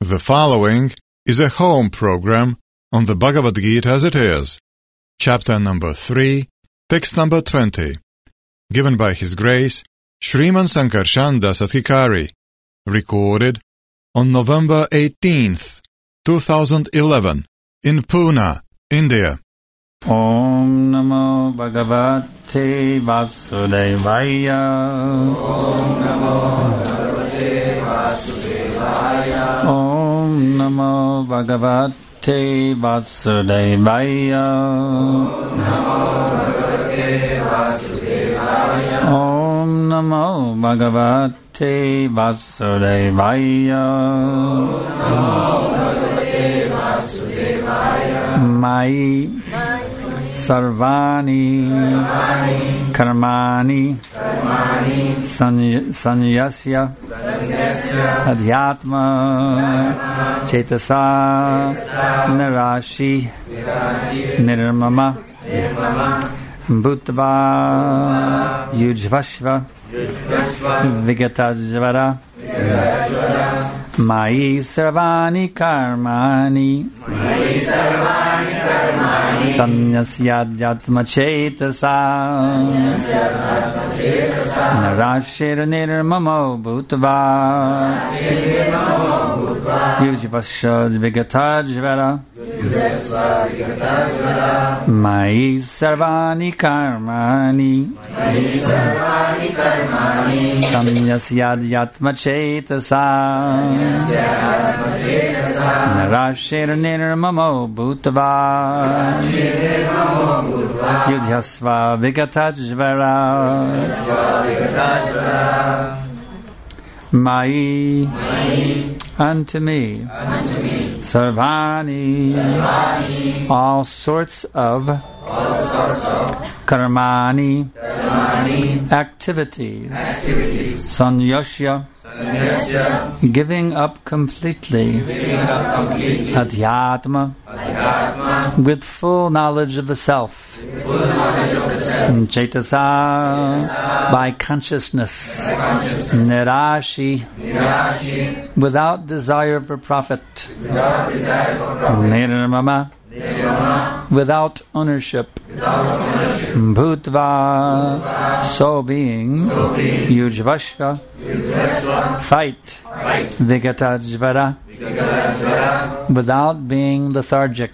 The following is a home program on the Bhagavad Gita as it is, chapter number 3, text number 20, given by His Grace Sriman Sankarshan Das Adhikari, recorded on November 18th, 2011, in Pune, India. Om Namo Bhagavate Vasudevaya. Om Namo Bhagavate Vasudevaya. Om Namo Bhagavate Vasudevaya. Om Namo Bhagavate Vasudevaya. Om Namo Bhagavate Vasudevaya. Mai Sarvani Karmani Sanyasya Adhyatma Cetasa Nirashi Nirmama Bhutva Yujvashva Vigatajvara Mai Sarvani Karmani Sanyasyadhyatma Cetasa Narashir Nirmamo Bhutva Yujvashva Vigatajvara Mai Sarvani Karmani Samyasyadhyatma Cetasa Narashir Nirmamo Bhutva Yudhyasva Vigatajvara Mai unto me Sarvani all sorts of Karmani activities Sanyasya giving up completely Adhyatma with full knowledge of the self Cetasa by consciousness Nirashi without desire for profit Nirmama without ownership Bhutva so being Yujvashva fight Vigatajvara without being lethargic.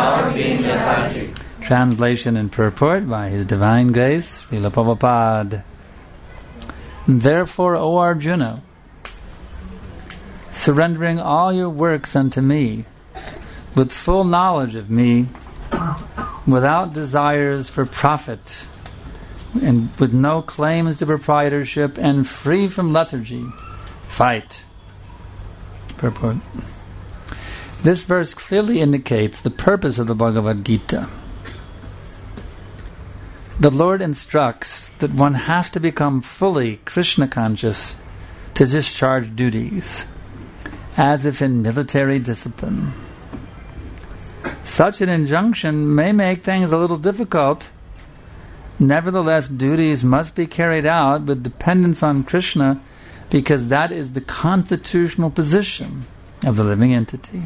Translation and purport by His Divine Grace Srila Prabhupada. Therefore, O Arjuna, surrendering all your works unto me with full knowledge of me, without desires for profit, and with no claims to proprietorship, and free from lethargy, fight. Purport. This verse clearly indicates the purpose of the Bhagavad Gita. The Lord instructs that one has to become fully Krishna conscious to discharge duties, as if in military discipline. Such an injunction may make things a little difficult. Nevertheless, duties must be carried out with dependence on Krishna, because that is the constitutional position of the living entity.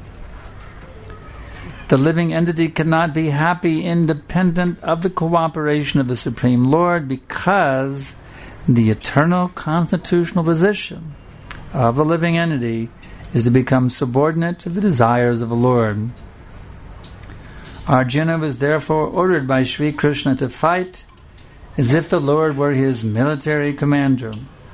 The living entity cannot be happy independent of the cooperation of the Supreme Lord, because the eternal constitutional position of the living entity is to become subordinate to the desires of the Lord. Arjuna was therefore ordered by Sri Krishna to fight as if the Lord were his military commander.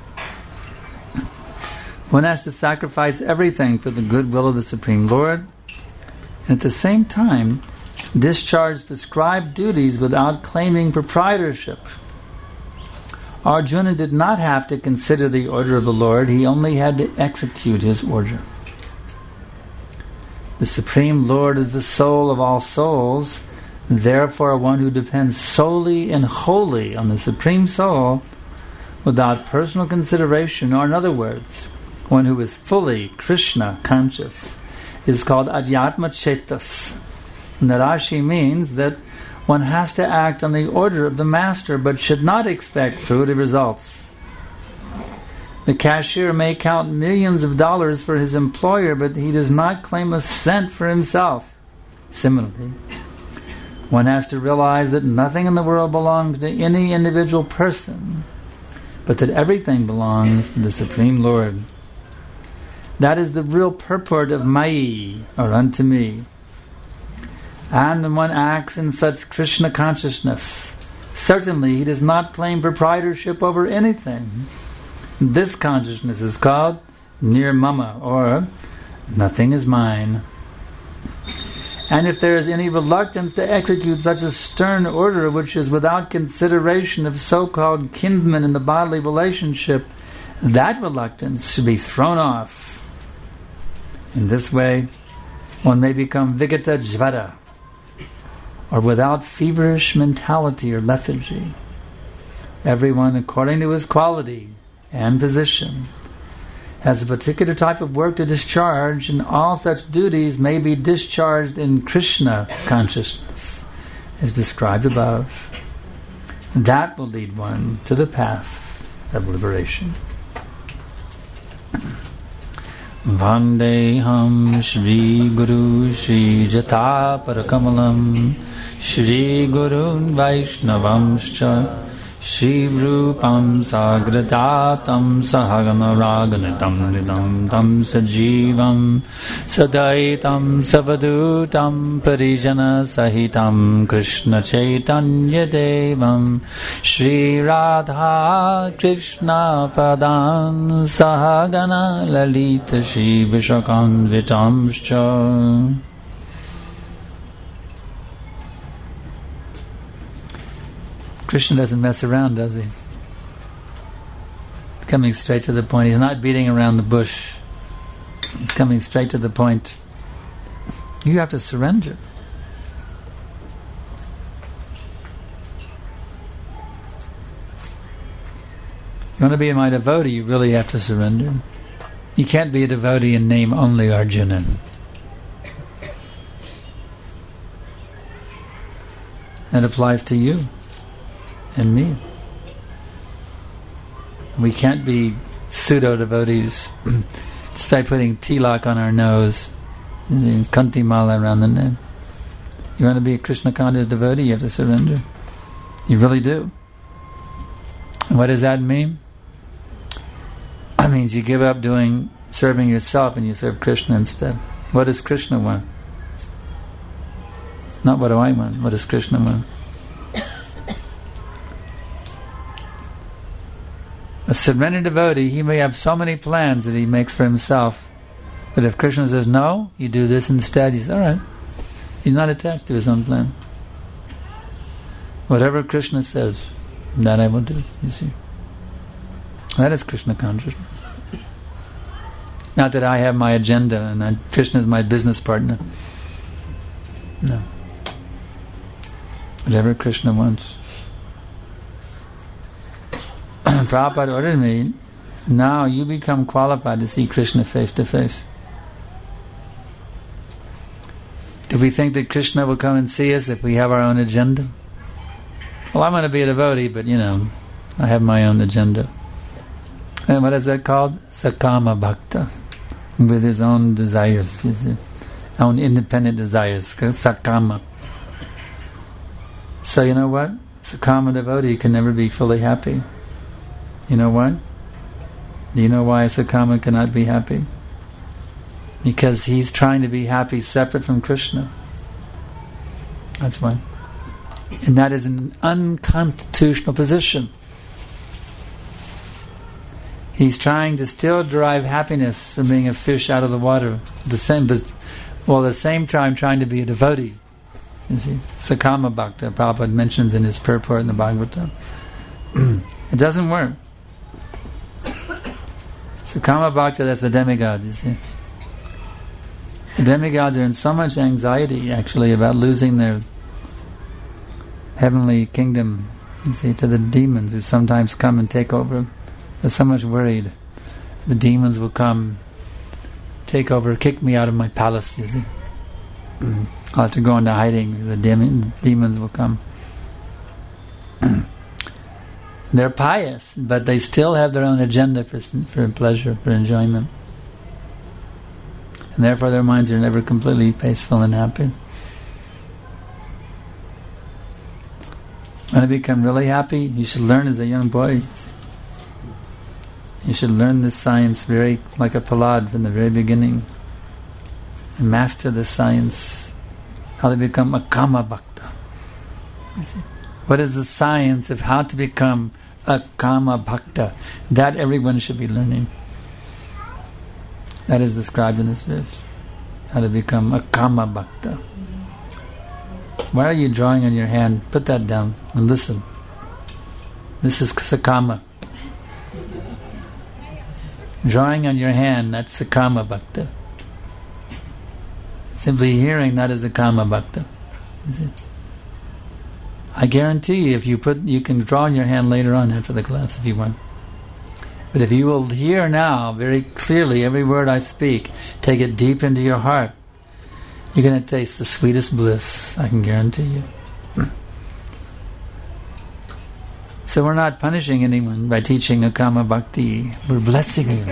One has to sacrifice everything for the goodwill of the Supreme Lord, and at the same time discharge prescribed duties without claiming proprietorship. Arjuna did not have to consider the order of the Lord, he only had to execute his order. The Supreme Lord is the soul of all souls, therefore one who depends solely and wholly on the Supreme Soul without personal consideration, or in other words, one who is fully Krishna conscious, is called Adhyatma Chetas. Narashi means that one has to act on the order of the Master, but should not expect fruitive results. The cashier may count millions of dollars for his employer, but he does not claim a cent for himself. Similarly, one has to realize that nothing in the world belongs to any individual person, but that everything belongs to the Supreme Lord. That is the real purport of Mai, or unto me. And when one acts in such Krishna consciousness, certainly he does not claim proprietorship over anything. This consciousness is called Nirmama, or nothing is mine. And if there is any reluctance to execute such a stern order which is without consideration of so-called kinsmen in the bodily relationship, that reluctance should be thrown off. In this way, one may become Vigata Jvara, or without feverish mentality or lethargy. Everyone, according to his quality and position, has a particular type of work to discharge, and all such duties may be discharged in Krishna consciousness, as described above. That will lead one to the path of liberation. Vandeham Shri Guru Shri Jata Parakamalam Shri Gurun Vaishnavamscha Shri Rupam Sagratatam Sahagana Raganitam Nidam Tam Sajivam Sadaitam Savadutam Parijana Sahitam Krishna Chaitanya Devam Shri Radha Krishna Padan Sahagana Lalita Shri Vishakam Vitamscha. Krishna doesn't mess around, does he? Coming straight to the point. He's not beating around the bush. He's coming straight to the point. You have to surrender. You want to be my devotee, you really have to surrender. You can't be a devotee in name only, Arjuna. That applies to you and me. We can't be pseudo-devotees just by putting tilak on our nose, kanti mala around the neck. You want to be a Krishna conscious devotee, you have to surrender. You really do. And what does that mean? That means you give up serving yourself and you serve Krishna instead. What does Krishna want? Not what do I want, what does Krishna want? A surrendered devotee, he may have so many plans that he makes for himself, but if Krishna says no, you do this instead, he's alright. He's not attached to his own plan. Whatever Krishna says, that I will do, you see. That is Krishna consciousness. Not that I have my agenda and Krishna is my business partner. No. Whatever Krishna wants. Prabhupada ordered me, now you become qualified to see Krishna face to face. Do we think that Krishna will come and see us if we have our own agenda? Well, I'm going to be a devotee, but I have my own agenda. And what is that called? Sakama Bhakta. With his own desires, his own independent desires. Sakama. So you know what? Sakama devotee can never be fully happy. You know why? Do you know why a Sakama cannot be happy? Because he's trying to be happy separate from Krishna. That's why. And that is an unconstitutional position. He's trying to still derive happiness from being a fish out of the water. At the same time trying to be a devotee. You see, Sakama Bhakta, Prabhupada mentions in his purport in the Bhagavatam. It doesn't work. Sakama Bhakta, that's the demigod, you see. The demigods are in so much anxiety, actually, about losing their heavenly kingdom, you see, to the demons who sometimes come and take over. They're so much worried. The demons will come, take over, kick me out of my palace, you see. I'll have to go into hiding. The demons will come. They're pious, but they still have their own agenda for pleasure, for enjoyment. And therefore their minds are never completely peaceful and happy. Want to become really happy? You should learn as a young boy. You should learn this science like a Prahlad from the very beginning. And master this science. How to become a Kama Bhakta. You see? What is the science of how to become a Kama Bhakta? That everyone should be learning. That is described in this verse. How to become a Kama Bhakta. Why are you drawing on your hand? Put that down and listen. This is Sakama. Drawing on your hand, that's Sakama Bhakta. Simply hearing that is a Kama Bhakta. Is it? I guarantee you, if you can draw on your hand later on after the class if you want. But if you will hear now very clearly every word I speak, take it deep into your heart, you're going to taste the sweetest bliss, I can guarantee you. So we're not punishing anyone by teaching a Kama Bhakti. We're blessing you.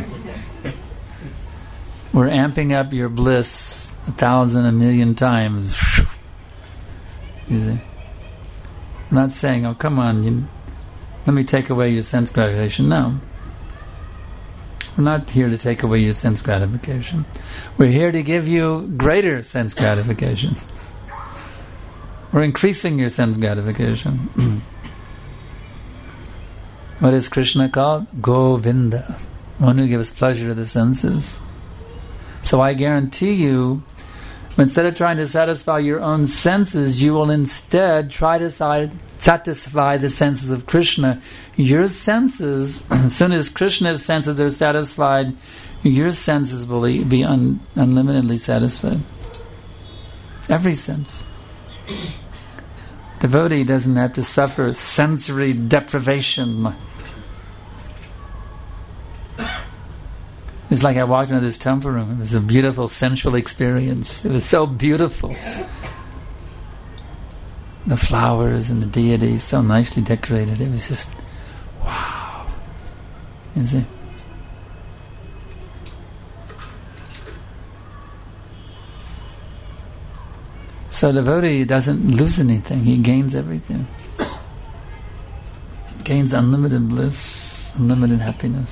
We're amping up your bliss 1,000, 1,000,000 times. You see? I'm not saying, oh, come on, let me take away your sense gratification. No. We're not here to take away your sense gratification. We're here to give you greater sense gratification. We're increasing your sense gratification. What is Krishna called? Govinda. One who gives pleasure to the senses. So I guarantee you, instead of trying to satisfy your own senses, you will instead try to satisfy the senses of Krishna. Your senses, as soon as Krishna's senses are satisfied, your senses will be unlimitedly satisfied. Every sense. Devotee doesn't have to suffer sensory deprivation. It's like I walked into this temple room. It was a beautiful sensual experience. It was so beautiful. The flowers and the deities so nicely decorated. It was just, wow. Is it? So devotee doesn't lose anything. He gains everything. Gains unlimited bliss, unlimited happiness.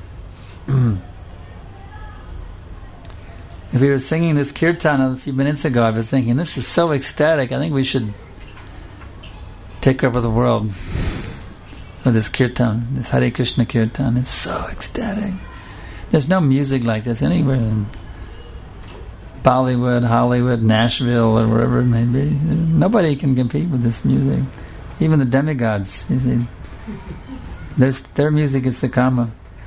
If we were singing this kirtan a few minutes ago, I was thinking, this is so ecstatic. I think we should take over the world with this kirtan, this Hare Krishna kirtan. It's so ecstatic. There's no music like this anywhere in Bollywood, Hollywood, Nashville, or wherever it may be. Nobody can compete with this music. Even the demigods, you see. Their music is Sakama.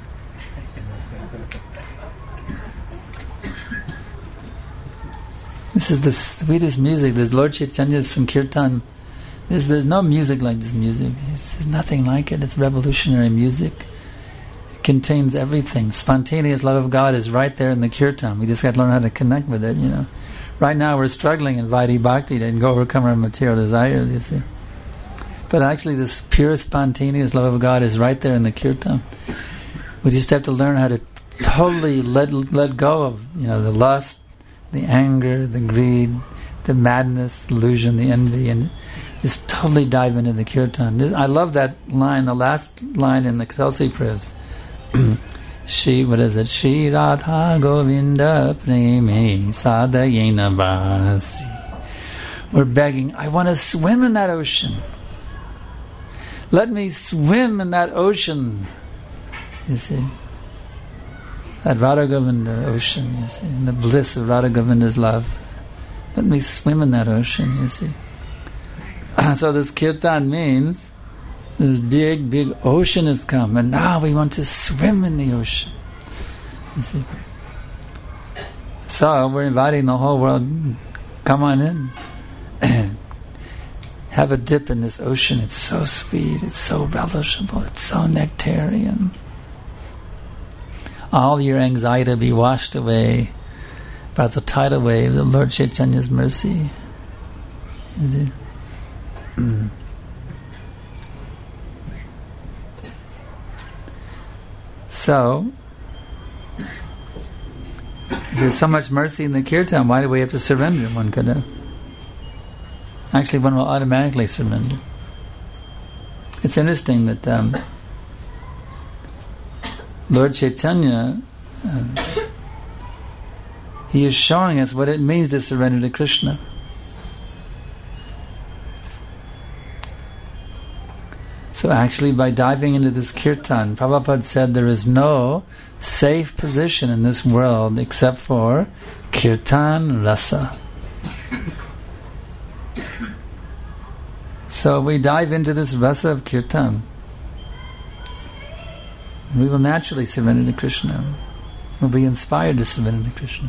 This is the sweetest music. There's Lord Chaitanya's Sankirtan. There's no music like this music. There's nothing like it. It's revolutionary music. It contains everything. Spontaneous love of God is right there in the kirtan. We just got to learn how to connect with it, you know. Right now we're struggling in Vaidhi Bhakti to overcome our material desires, you see. But actually this pure spontaneous love of God is right there in the kirtan. We just have to learn how to totally let go of, you know, the lust, the anger, the greed, the madness, the illusion, the envy, and just totally dive into the kirtan. I love that line, the last line in the Tulsi prayers. What is it? Shri Radha Govinda Preme Sadayena Basi. We're begging, I want to swim in that ocean. Let me swim in that ocean. You see? That Radha Govinda ocean, you see, and the bliss of Radha Govinda's love. Let me swim in that ocean, you see. So this kirtan means this big, big ocean has come, and now we want to swim in the ocean. You see. So we're inviting the whole world, come on in and have a dip in this ocean. It's so sweet, it's so relishable, it's so nectarian. All your anxiety be washed away by the tidal wave of Lord Chaitanya's mercy. Is it? So, there's so much mercy in the kirtan, why do we have to surrender? One could have. Actually, one will automatically surrender. It's interesting that Lord Chaitanya, he is showing us what it means to surrender to Krishna. So actually, by diving into this kirtan, Prabhupada said there is no safe position in this world except for kirtan rasa. So we dive into this rasa of kirtan, we will naturally surrender to Krishna. We'll be inspired to surrender to Krishna.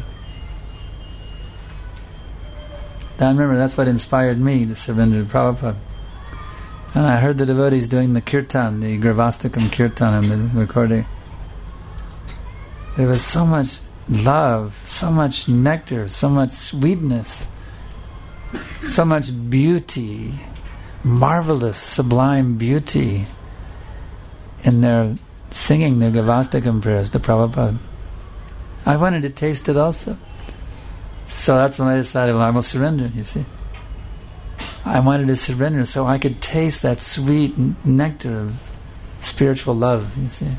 Now remember, that's what inspired me to surrender to Prabhupada. And I heard the devotees doing the kirtan, the Gravastakam kirtan in the recording. There was so much love, so much nectar, so much sweetness, so much beauty, marvelous, sublime beauty in their singing their Gavastakam prayers to Prabhupada. I wanted to taste it also. So that's when I decided, well, I will surrender, you see. I wanted to surrender so I could taste that sweet nectar of spiritual love, you see.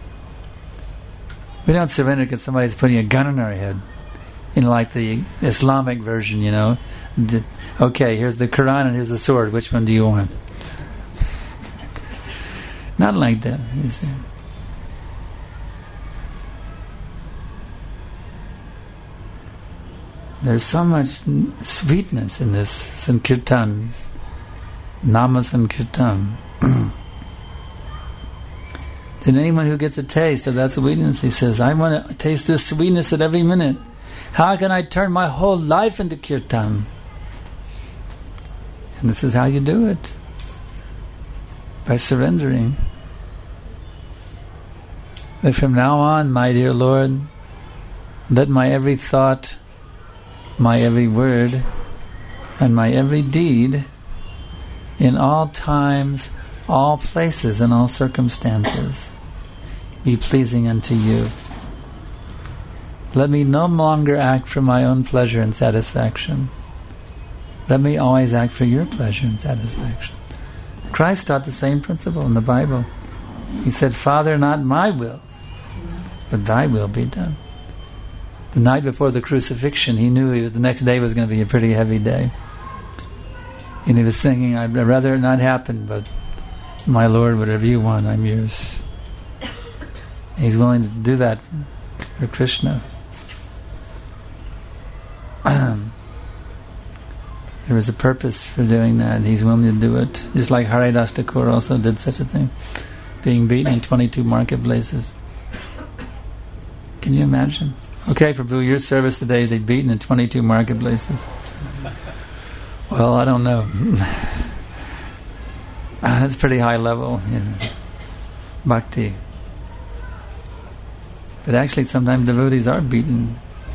We don't surrender because somebody's putting a gun in our head. You know, like the Islamic version, you know. Okay, here's the Quran and here's the sword. Which one do you want? Not like that, you see. There's so much sweetness in this Sankirtan, Nama Sankirtan. Then anyone who gets a taste of that sweetness, he says, I want to taste this sweetness at every minute. How can I turn my whole life into kirtan? And this is how you do it. By surrendering. But from now on, my dear Lord, let my every thought, my every word, and my every deed, in all times, all places, and all circumstances, be pleasing unto you. Let me no longer act for my own pleasure and satisfaction. Let me always act for your pleasure and satisfaction. Christ taught the same principle in the Bible. He said, Father, not my will, but thy will be done. The night before the crucifixion, he knew the next day was going to be a pretty heavy day. And he was thinking, I'd rather it not happen, but my Lord, whatever you want, I'm yours. He's willing to do that for Krishna. There was a purpose for doing that, and he's willing to do it. Just like Haridas Thakur also did such a thing, being beaten in 22 marketplaces. Can you imagine? Okay, Prabhu, your service today is beaten in 22 marketplaces. Well, I don't know. That's pretty high level, you know, bhakti. But actually, sometimes devotees are beaten.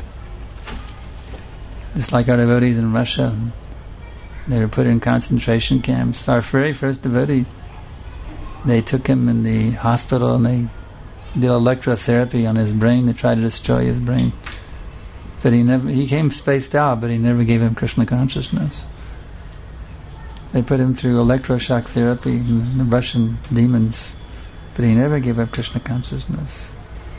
Just like our devotees in Russia. They were put in concentration camps. Our very first devotee, they took him in the hospital and they did electrotherapy on his brain. They tried to destroy his brain. But he came spaced out, but he never gave him Krishna consciousness. They put him through electroshock therapy, the Russian demons, but he never gave up Krishna consciousness.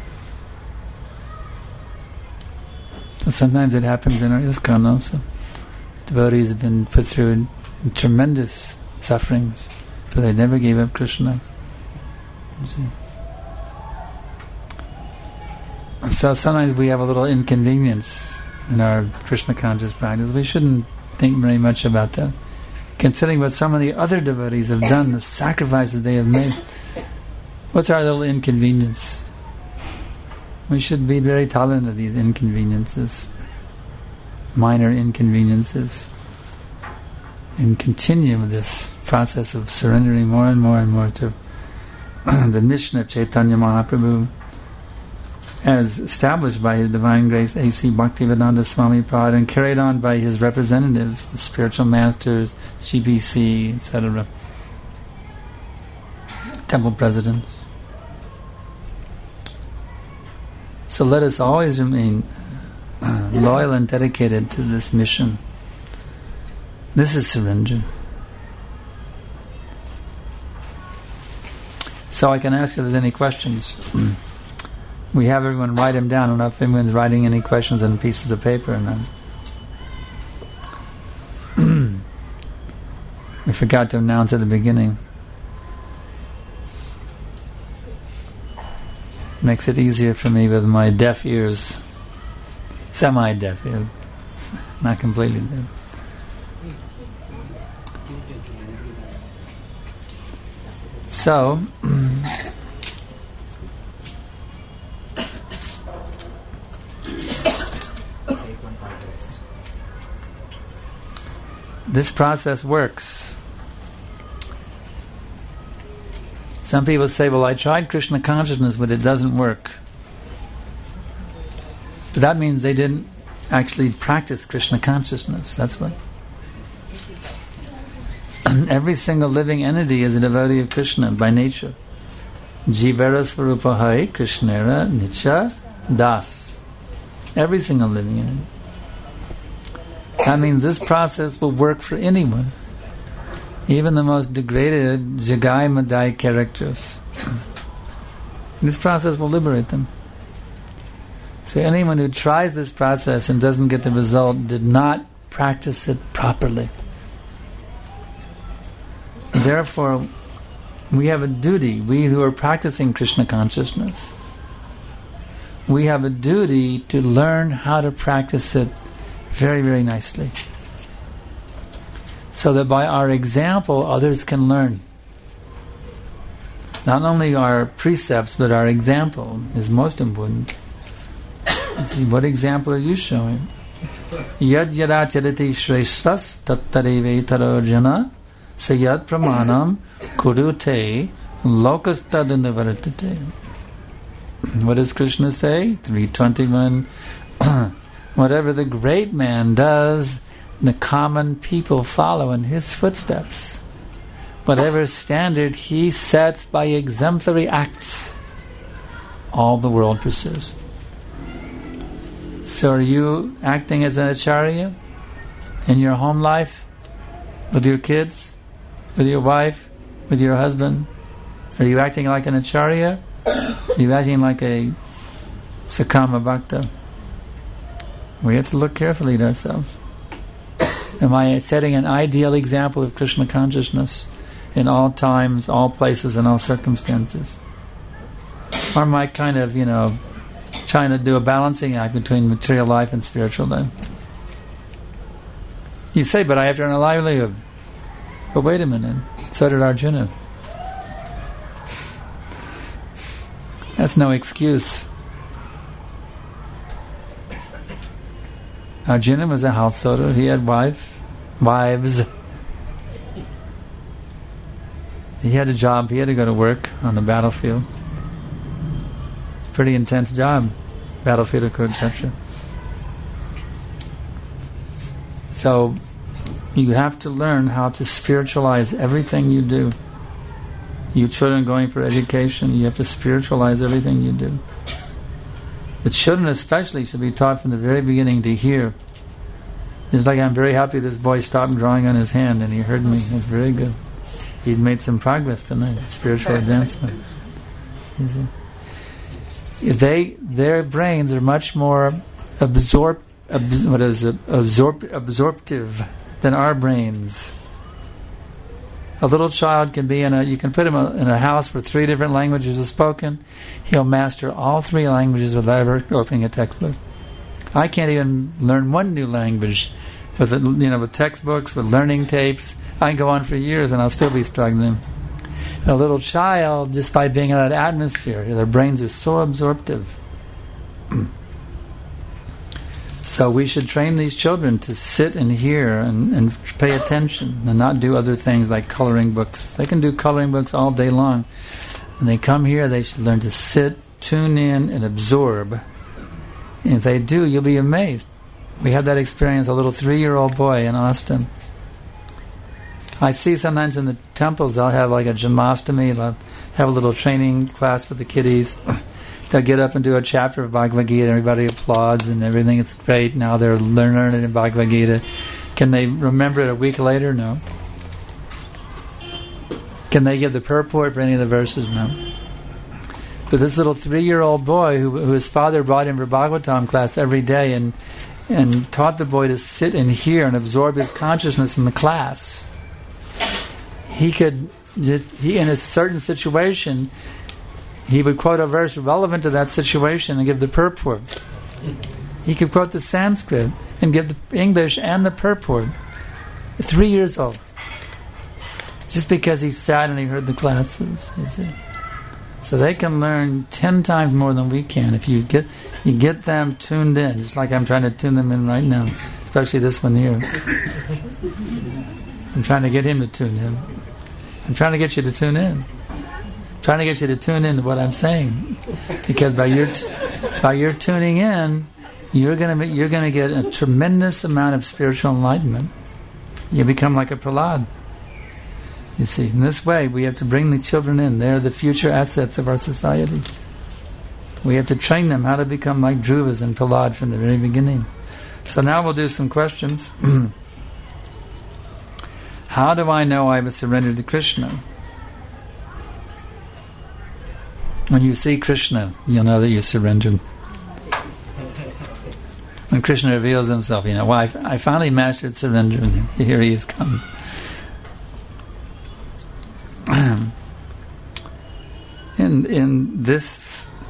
So sometimes it happens in our ISKCON also. Devotees have been put through tremendous sufferings, but they never gave up Krishna. You see. So sometimes we have a little inconvenience in our Krishna conscious practice. We shouldn't think very much about that. Considering what some of the other devotees have done, the sacrifices they have made, what's our little inconvenience? We should be very tolerant of these inconveniences, minor inconveniences, and continue with this process of surrendering more and more and more to the mission of Chaitanya Mahaprabhu, as established by His Divine Grace A.C. Bhaktivedanta Swami Prabhupada and carried on by his representatives, the spiritual masters, GBC, etc., temple presidents. So let us always remain loyal and dedicated to this mission. This is surrender. So I can ask if there's any questions. We have everyone write them down. I don't know if anyone's writing any questions on pieces of paper or not. We forgot to announce at the beginning. Makes it easier for me with my deaf ears. Semi-deaf ears. Not completely deaf. So, this process works. Some people say, well, I tried Krishna consciousness, but it doesn't work. But that means they didn't actually practice Krishna consciousness. That's what. Every single living entity is a devotee of Krishna by nature. Jivara Svarupahai Krishnera Nicha Das. Every single living entity. That means this process will work for anyone. Even the most degraded Jagai Madai characters. This process will liberate them. So anyone who tries this process and doesn't get the result did not practice it properly. Therefore, we have a duty, we who are practicing Krishna consciousness, we have a duty to learn how to practice it very, very nicely. So that by our example, others can learn. Not only our precepts, but our example is most important. See, what example are you showing? Yad yada chariti shreshtas tattare vetarojana sayat pramanam kurute lokastadunivartate. What does Krishna say? 321. Whatever the great man does, the common people follow in his footsteps. Whatever standard he sets by exemplary acts, all the world pursues. So are you acting as an acharya in your home life, with your kids, with your wife, with your husband? Are you acting like an acharya? Are you acting like a Sakama Bhakta? We have to look carefully at ourselves. Am I setting an ideal example of Krishna consciousness in all times, all places, and all circumstances? Or am I kind of, trying to do a balancing act between material life and spiritual life? You say, but I have to earn a livelihood. But wait a minute, so did Arjuna. That's no excuse. Arjuna was a householder. He had wives. He had a job. He had to go to work on the battlefield. It's a pretty intense job, battlefield of Kurukshetra. So you have to learn how to spiritualize everything you do. You children going for education, you have to spiritualize everything you do. The children especially should be taught from the very beginning to hear. It's like, I'm very happy this boy stopped drawing on his hand and he heard me. That's very good. He'd made some progress tonight, spiritual advancement. You see? Their brains are much more absorptive than our brains. A little child can be you can put him in a house where 3 different languages are spoken. He'll master all 3 languages without ever opening a textbook. I can't even learn one new language with textbooks, with learning tapes. I can go on for years and I'll still be struggling. A little child, just by being in that atmosphere, their brains are so absorptive. So we should train these children to sit and hear and pay attention and not do other things like coloring books. They can do coloring books all day long. When they come here, they should learn to sit, tune in, and absorb. And if they do, you'll be amazed. We had that experience, a little 3-year-old boy in Austin. I see sometimes in the temples they'll have like a Janmashtami, they'll have a little training class for the kiddies. they'll get up and do a chapter of Bhagavad Gita, everybody applauds and everything, it's great, now they're learning it in Bhagavad Gita. Can they remember it a week later? No. Can they give the purport for any of the verses? No. But this little 3-year-old boy who his father brought him for Bhagavatam class every day and taught the boy to sit and hear and absorb his consciousness in the class. He in a certain situation, he would quote a verse relevant to that situation and give the purport. He could quote the Sanskrit and give the English and the purport. 3 years old. Just because he sat and he heard the classes, you see. So they can learn 10 times more than we can if you get them tuned in, just like I'm trying to tune them in right now, especially this one here. I'm trying to get him to tune in. I'm trying to get you to tune in. I'm trying to get you to tune in to what I'm saying, because by your tuning in, you're gonna get a tremendous amount of spiritual enlightenment. You become like a Prahlad. You see, in this way, we have to bring the children in. They're the future assets of our society. We have to train them how to become like Dhruvas and Prahlad from the very beginning. So now we'll do some questions. How do I know I was surrendered to Krishna? When you see Krishna, you'll know that you surrendered. When Krishna reveals himself, you know, well, I finally mastered surrender, and here he is come. In this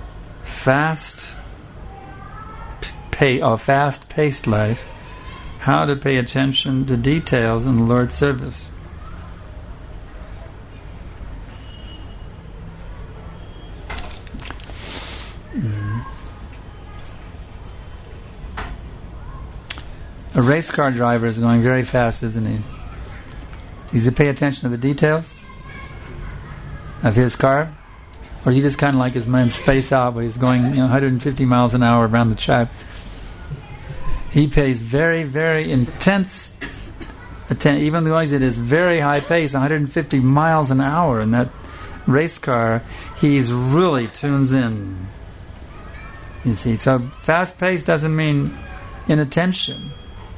fast-paced life, how to pay attention to details in the Lord's service. A race car driver is going very fast, isn't he? Does he pay attention to the details of his car? Or he just kind of like his man space out, but he's going 150 miles an hour around the track. He pays very, very intense attention, even though he's at his very high pace, 150 miles an hour in that race car, he's really tunes in. You see, so fast pace doesn't mean inattention.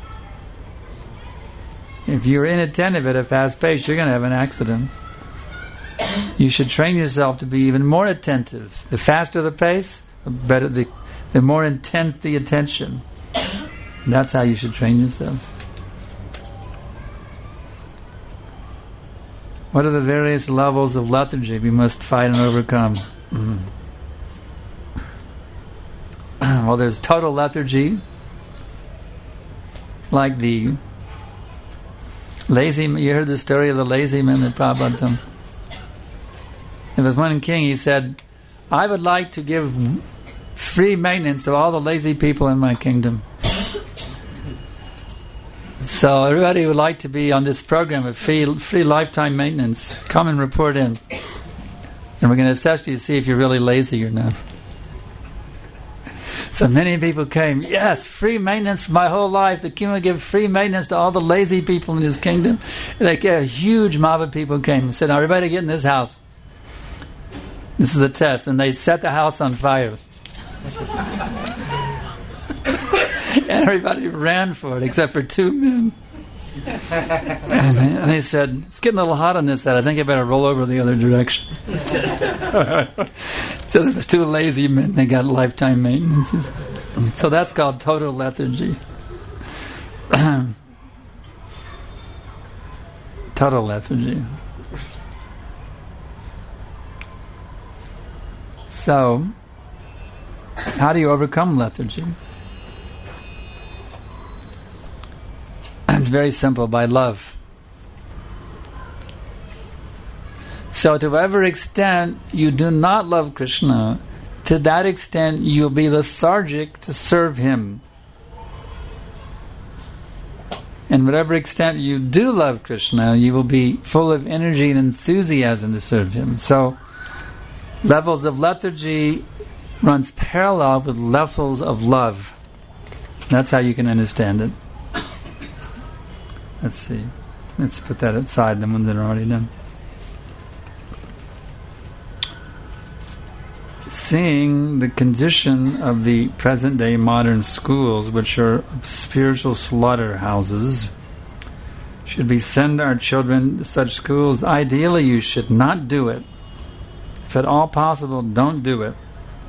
If you're inattentive at a fast pace, you're going to have an accident. You should train yourself to be even more attentive. The faster the pace, the better the more intense the attention. That's how you should train yourself. What are the various levels of lethargy we must fight and overcome? Well, there's total lethargy, like the lazy. You heard the story of the lazy man that Prabhupada told. There was one king, he said, I would like to give free maintenance to all the lazy people in my kingdom. So everybody who would like to be on this program of free lifetime maintenance, come and report in. And we're going to assess you to see if you're really lazy or not. So many people came, yes, free maintenance for my whole life. The king will give free maintenance to all the lazy people in his kingdom. Like a huge mob of people came and said, now everybody get in this house. This is a test. And they set the house on fire. Everybody ran for it except for 2 men. And they said, it's getting a little hot on this side. I think I better roll over the other direction. So there was 2 lazy men. They got lifetime maintenance. So that's called total lethargy. Total lethargy. So, how do you overcome lethargy? It's very simple, by love. So to whatever extent you do not love Krishna, to that extent you'll be lethargic to serve Him. And whatever extent you do love Krishna, you will be full of energy and enthusiasm to serve Him. So levels of lethargy runs parallel with levels of love. That's how you can understand it. Let's see. Let's put that aside, the ones that are already done. seeing the condition of the present-day modern schools, which are spiritual slaughterhouses. Should we send our children to such schools? Ideally, you should not do it. If at all possible, don't do it.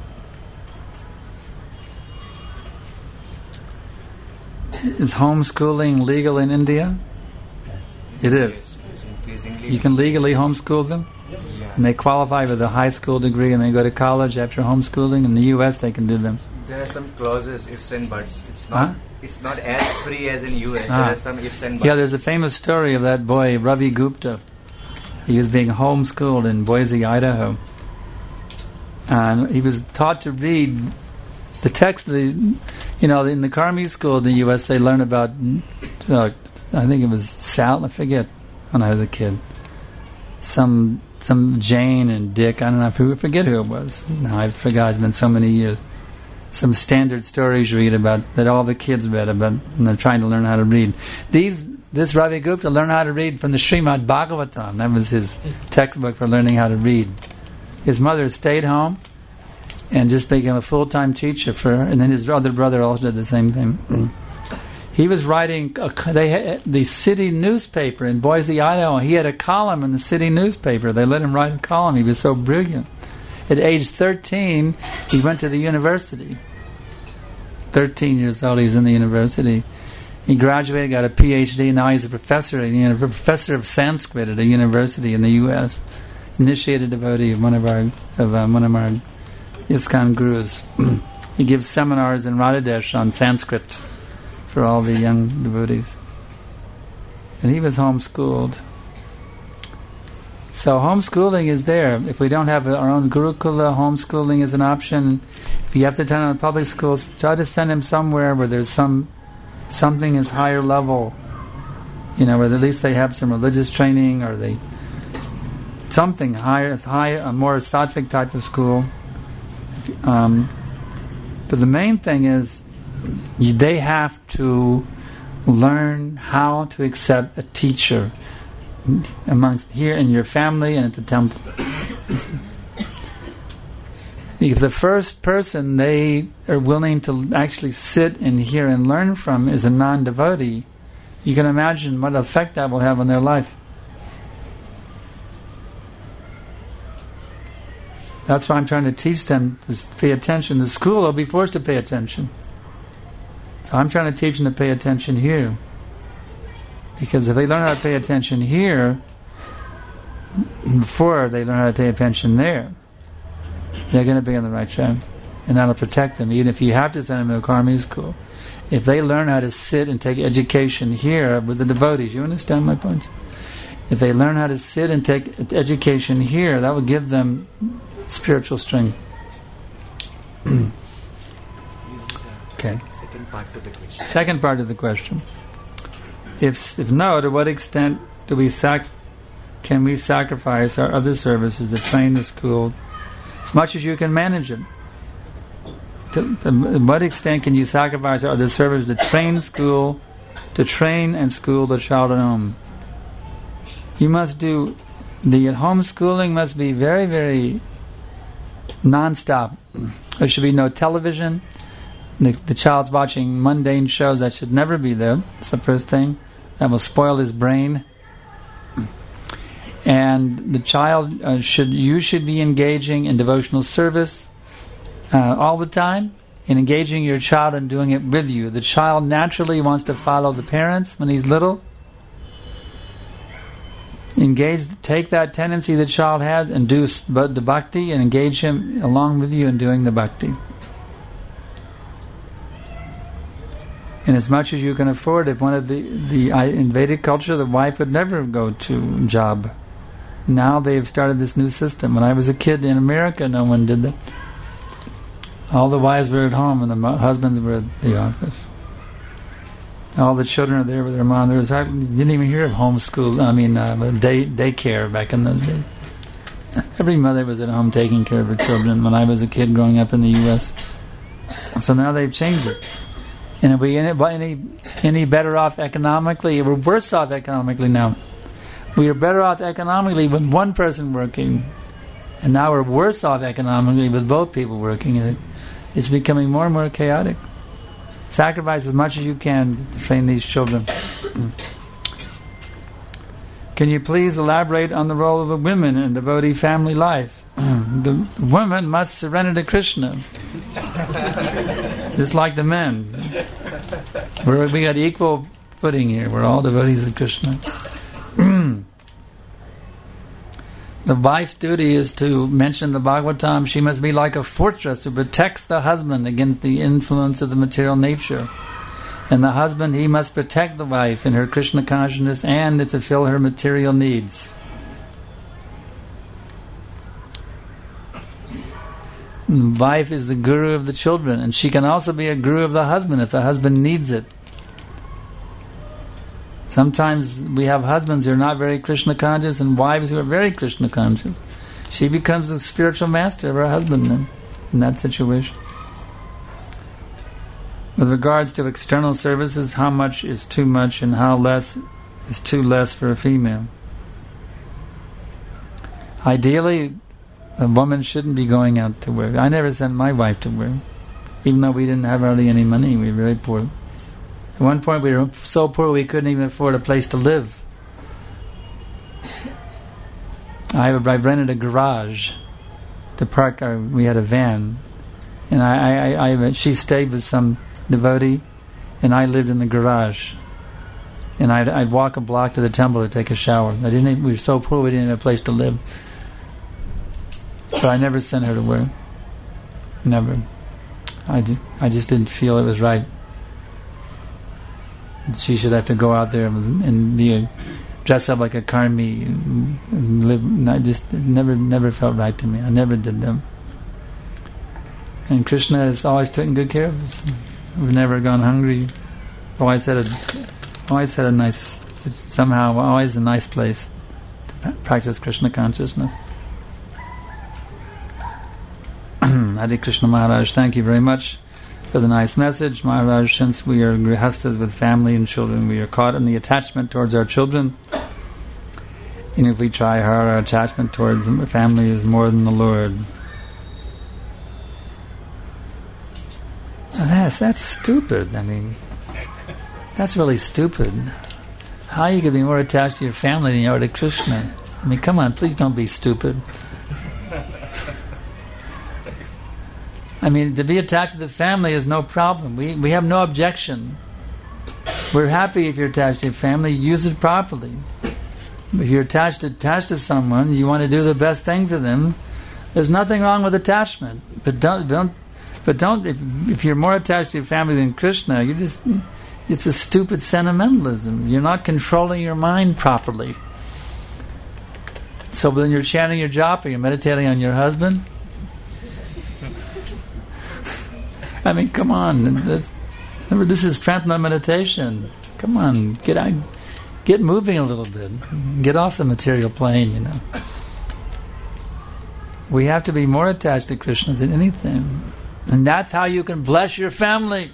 Is homeschooling legal in India? It is. You can legally homeschool them? And they qualify with a high school degree and they go to college after homeschooling. In the U.S. they can do them. There are some clauses, ifs and buts. It's not as free as in U.S. There are some ifs and buts. Yeah, there's a famous story of that boy, Ravi Gupta. He was being homeschooled in Boise, Idaho. And he was taught to read the text. In the Carmi school in the U.S. they learn about, I think it was Sal, I forget, when I was a kid. Some Jane and Dick, I don't know, I forget who it was. Now I forgot, it's been so many years. Some standard stories you read about, that all the kids read about, and they're trying to learn how to read. This Ravi Gupta learned how to read from the Srimad Bhagavatam. That was his textbook for learning how to read. His mother stayed home and just became a full-time teacher for her, and then his other brother also did the same thing. He was writing the city newspaper in Boise, Idaho. He had a column in the city newspaper. They let him write a column. He was so brilliant. At age 13, he went to the university. 13 years old, he was in the university. He graduated, got a PhD. Now he's a professor of Sanskrit at a university in the U.S. Initiated devotee of one of our ISKCON gurus. He gives seminars in Radhadesh on Sanskrit for all the young devotees. And he was homeschooled. So homeschooling is there. If we don't have our own Gurukula, homeschooling is an option. If you have to attend on public schools, try to send him somewhere where there's something is higher level, where at least they have some religious training, or something higher, a more sattvic type of school. But the main thing is they have to learn how to accept a teacher amongst here in your family and at the temple. If the first person they are willing to actually sit and hear and learn from is a non-devotee, you can imagine what effect that will have on their life. That's why I'm trying to teach them to pay attention. The school will be forced to pay attention. So I'm trying to teach them to pay attention here. Because if they learn how to pay attention here, before they learn how to pay attention there, they're going to be on the right track. And that'll protect them, even if you have to send them to a Karmi school. If they learn how to sit and take education here with the devotees, you understand my point? If they learn how to sit and take education here, that will give them spiritual strength. Okay. Second part of the question. If no, to what extent do we can we sacrifice our other services to train the school as much as you can manage it? To what extent can you sacrifice our other services to train and school the child at home? You must do the homeschooling must be very, very non-stop. There should be no television. The child's watching mundane shows. That should never be there. That's the first thing. That will spoil his brain. And the child you should be engaging in devotional service all the time, and engaging your child and doing it with you. The child naturally wants to follow the parents when he's little. Take that tendency the child has and do the bhakti, and engage him along with you in doing the bhakti. And as much as you can afford, if one of in Vedic culture, the wife would never go to job. Now they've started this new system. When I was a kid in America, no one did that. All the wives were at home and the husbands were at the office. All the children are there with their mom. You didn't even hear of homeschool. Daycare back in the day. Every mother was at home taking care of her children when I was a kid growing up in the U.S. So now they've changed it. And are we any better off economically? We're worse off economically now. We are better off economically with one person working And now we're worse off economically with both people working. It's becoming more and more chaotic. Sacrifice as much as you can to train these children. Can you please elaborate on the role of the women in devotee family life? The women must surrender to Krishna. Just like the men. We got equal footing here. We're all devotees of Krishna. The wife's duty is to mention the Bhagavatam. She must be like a fortress who protects the husband against the influence of the material nature. And the husband, he must protect the wife in her Krishna consciousness and to fulfill her material needs. The wife is the guru of the children, and she can also be a guru of the husband if the husband needs it. Sometimes we have husbands who are not very Krishna conscious and wives who are very Krishna conscious. She becomes the spiritual master of her husband then, in that situation. With regards to external services, how much is too much and how less is too less for a female? Ideally, a woman shouldn't be going out to work. I never sent my wife to work. Even though we didn't have hardly any money, we were very poor. At one point we were so poor we couldn't even afford a place to live. I rented a garage to park we had a van. And she stayed with some devotee and I lived in the garage. And I'd walk a block to the temple to take a shower. We were so poor we didn't have a place to live. So I never sent her to work. Never. I just didn't feel it was right. She should have to go out there and be dress up like a karmi and live. It never felt right to me. I never did them. And Krishna has always taken good care of us. We've never gone hungry. Always had a nice, somehow always a nice place to practice Krishna consciousness. Hare Krishna Maharaj, thank you very much for the nice message. Maharaj, since we are grihastas with family and children, we are caught in the attachment towards our children. And if we try hard, our attachment towards family is more than the Lord. That's stupid. I mean, that's really stupid. How you can be more attached to your family than you are to Krishna? I mean, come on, please don't be stupid. I mean, to be attached to the family is no problem. We have no objection. We're happy if you're attached to your family. Use it properly. If you're attached to someone, you want to do the best thing for them. There's nothing wrong with attachment. But don't. If you're more attached to your family than Krishna, it's a stupid sentimentalism. You're not controlling your mind properly. So when you're chanting your japa, you're meditating on your husband. I mean, come on. Remember, this is Trantana meditation. Come on, get moving a little bit. Get off the material plane, you know. We have to be more attached to Krishna than anything. And that's how you can bless your family.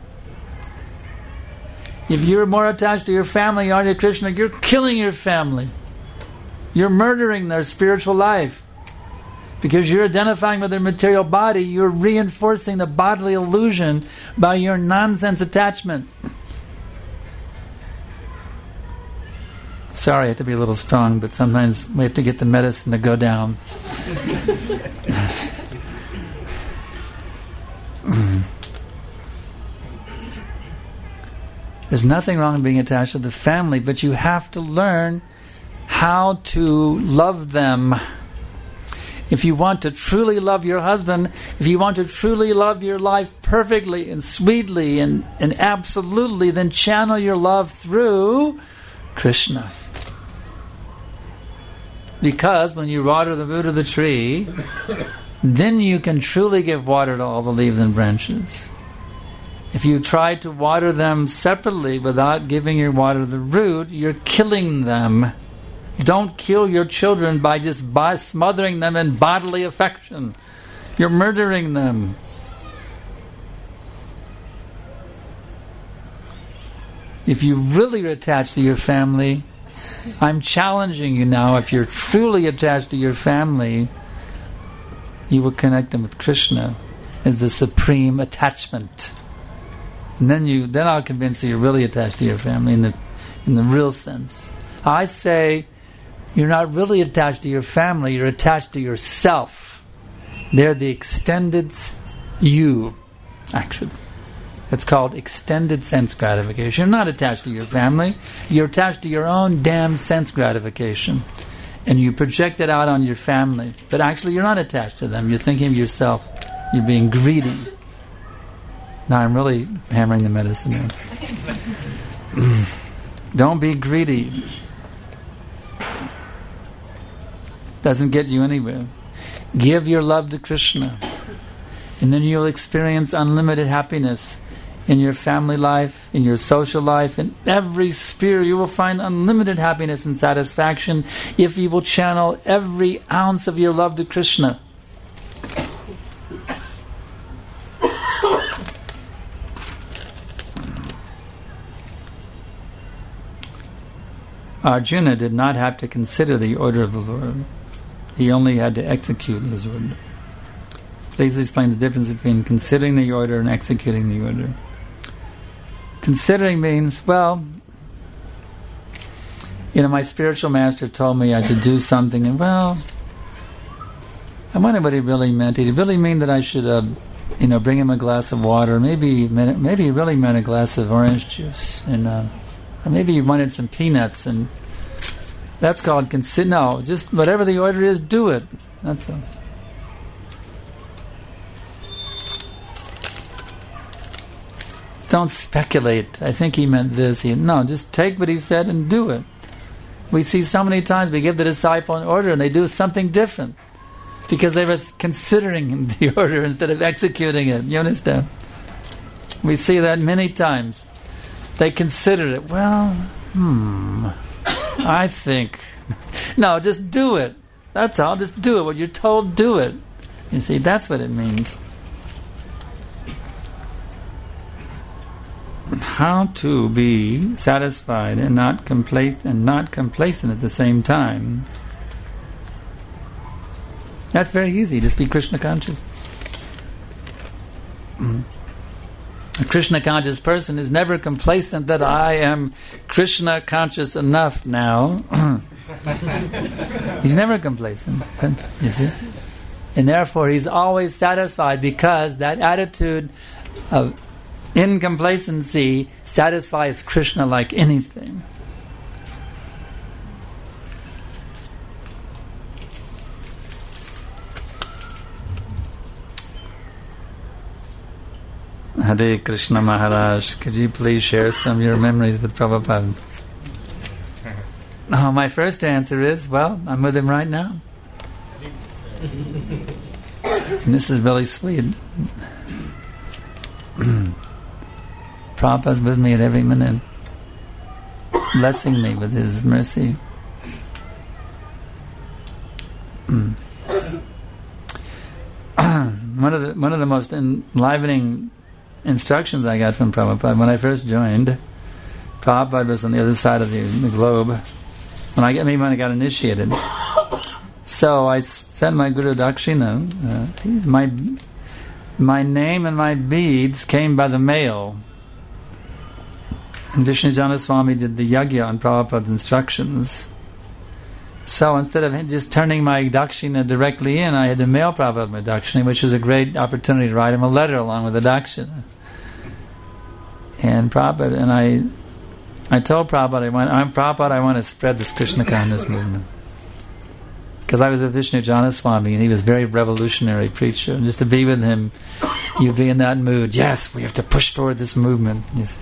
If you're more attached to your family or to Krishna, you're killing your family. You're murdering their spiritual life. Because you're identifying with their material body, you're reinforcing the bodily illusion by your nonsense attachment. Sorry, I have to be a little strong, but sometimes we have to get the medicine to go down. There's nothing wrong with being attached to the family, but you have to learn how to love them. If you want to truly love your husband, if you want to truly love your life perfectly and sweetly and absolutely, then channel your love through Krishna. Because when you water the root of the tree, then you can truly give water to all the leaves and branches. If you try to water them separately without giving your water to the root, you're killing them. Don't kill your children by smothering them in bodily affection. You're murdering them. If you really are attached to your family, I'm challenging you now, if you're truly attached to your family, you will connect them with Krishna as the supreme attachment. And then I'll convince you you're really attached to your family in the real sense. I say you're not really attached to your family, you're attached to yourself. They're the extended you, actually. It's called extended sense gratification. You're not attached to your family, you're attached to your own damn sense gratification. And you project it out on your family. But actually you're not attached to them, you're thinking of yourself. You're being greedy. Now I'm really hammering the medicine in. Don't be greedy. Doesn't get you anywhere. Give your love to Krishna, and then you'll experience unlimited happiness in your family life, in your social life, in every sphere. You will find unlimited happiness and satisfaction if you will channel every ounce of your love to Krishna. Arjuna did not have to consider the order of the Lord. He only had to execute his order. Please explain the difference between considering the order and executing the order. Considering means, well, my spiritual master told me I should do something, and I wonder what he really meant. Did he really mean that I should, bring him a glass of water? Maybe he really meant a glass of orange juice, and or maybe he wanted some peanuts, and that's called consider. No, just whatever the order is, do it. That's all. Don't speculate. I think he meant this. No, just take what he said and do it. We see so many times we give the disciple an order and they do something different because they were considering the order instead of executing it. You understand? We see that many times. They considered it. I think. No, just do it. That's all. Just do it. What you're told, do it. You see, that's what it means. How to be satisfied and not complacent at the same time. That's very easy. Just be Krishna conscious. A Krishna conscious person is never complacent that I am Krishna conscious enough now. He's never complacent. You see? And therefore he's always satisfied because that attitude of incomplacency satisfies Krishna like anything. Hare Krishna Maharaj, could you please share some of your memories with Prabhupada? Oh, my first answer is, I'm with him right now. And this is really sweet. Prabhupada's with me at every minute, blessing me with his mercy. One of the most enlivening instructions I got from Prabhupada when I first joined. Prabhupada was on the other side of the globe when I got initiated. So I sent my Guru Dakshina. My name and my beads came by the mail. And Vishnujana Swami did the yagya on Prabhupada's instructions. So instead of just turning my dakshina directly in, I had to mail Prabhupada my dakshina, which was a great opportunity to write him a letter along with the dakshina. And Prabhupada, and I told Prabhupada, I want to spread this Krishna consciousness movement. Because I was with Vishnujana Swami, and he was a very revolutionary preacher. And just to be with him, you'd be in that mood. Yes, we have to push forward this movement.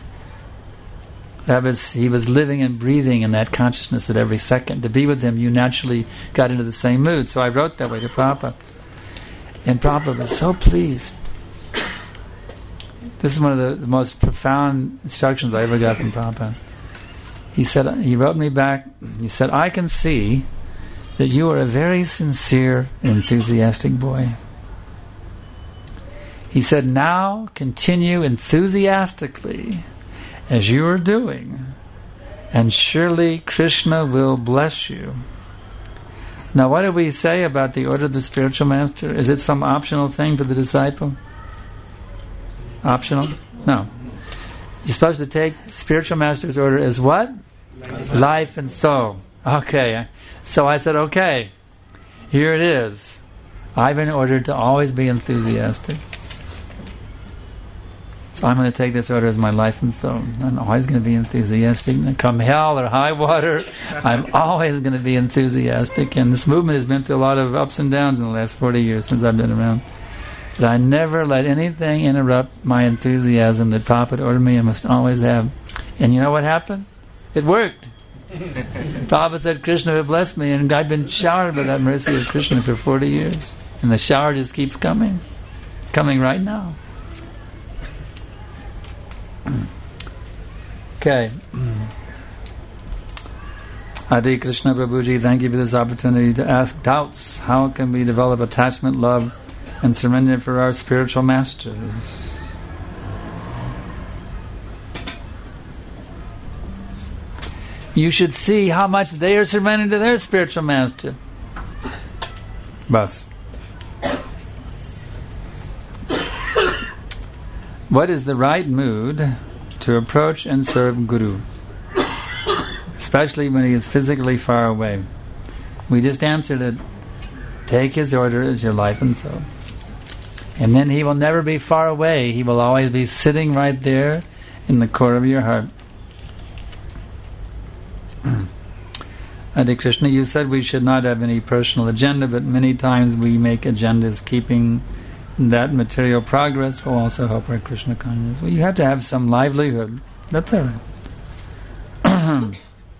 He was living and breathing in that consciousness at every second. To be with him, you naturally got into the same mood. So I wrote that way to Prabhupada. And Prabhupada was so pleased. This is one of the most profound instructions I ever got from Prabhupada. He wrote me back, he said, I can see that you are a very sincere and enthusiastic boy. He said, now continue enthusiastically as you are doing, and surely Krishna will bless you. Now, what did we say about the order of the spiritual master? Is it some optional thing for the disciple? Optional? No. You're supposed to take spiritual master's order as what? Life and soul. Okay. So I said, okay, here it is. I've been ordered to always be enthusiastic. So I'm going to take this order as my life and soul. I'm always going to be enthusiastic. And come hell or high water, I'm always going to be enthusiastic. And this movement has been through a lot of ups and downs in the last 40 years since I've been around. But I never let anything interrupt my enthusiasm that Prabhupada ordered me. I must always have. And you know what happened? It worked. Prabhupada said Krishna would bless me, and I've been showered by that mercy of Krishna for 40 years. And the shower just keeps coming. It's coming right now. Okay. Adi Krishna Prabhuji, thank you for this opportunity to ask doubts. How can we develop attachment, love, and surrender for our spiritual masters? You should see how much they are surrendering to their spiritual master. Bas. What is the right mood to approach and serve Guru, especially when he is physically far away? We just answered it. Take his order as your life and soul. And then he will never be far away. He will always be sitting right there in the core of your heart. Hare Krishna, you said we should not have any personal agenda, but many times we make agendas keeping that material progress will also help our Krishna consciousness. Well, you have to have some livelihood. That's all right.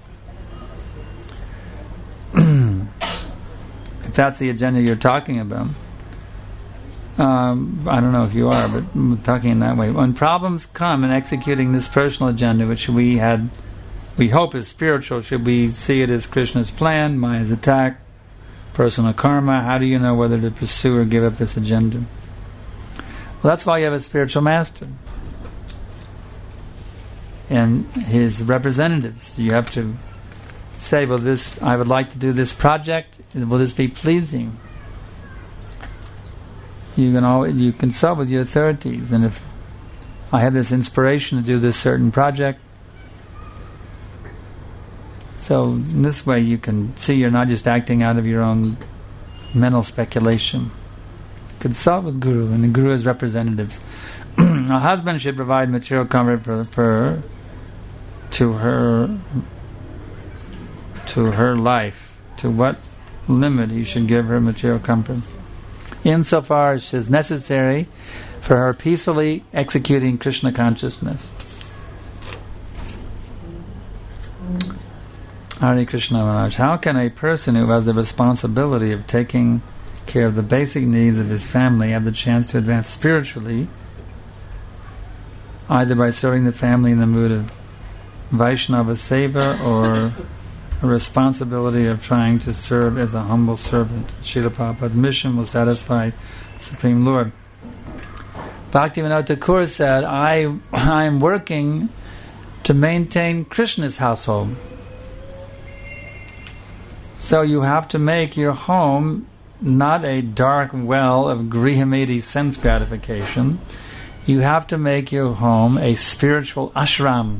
If that's the agenda you're talking about, I don't know if you are, but I'm talking in that way. When problems come in executing this personal agenda, which we hope is spiritual, should we see it as Krishna's plan, Maya's attack, personal karma? How do you know whether to pursue or give up this agenda? Well, that's why you have a spiritual master and his representatives. You have to say, well, I would like to do this project. Will this be pleasing? You consult with your authorities, and if I have this inspiration to do this certain project, so in this way you can see you're not just acting out of your own mental speculation. Consult with Guru, and the Guru has representatives. A husband should provide material comfort to her life. To what limit he should give her material comfort? Insofar as is necessary for her peacefully executing Krishna consciousness. Hare Krishna Maharaj, how can a person who has the responsibility of taking care of the basic needs of his family have the chance to advance spiritually, either by serving the family in the mood of Vaishnava Seva or a responsibility of trying to serve as a humble servant? Srila Prabhupada's mission will satisfy the Supreme Lord. Bhaktivinoda Thakur said, I am working to maintain Krishna's household. So you have to make your home not a dark well of grihamedi sense gratification. You have to make your home a spiritual ashram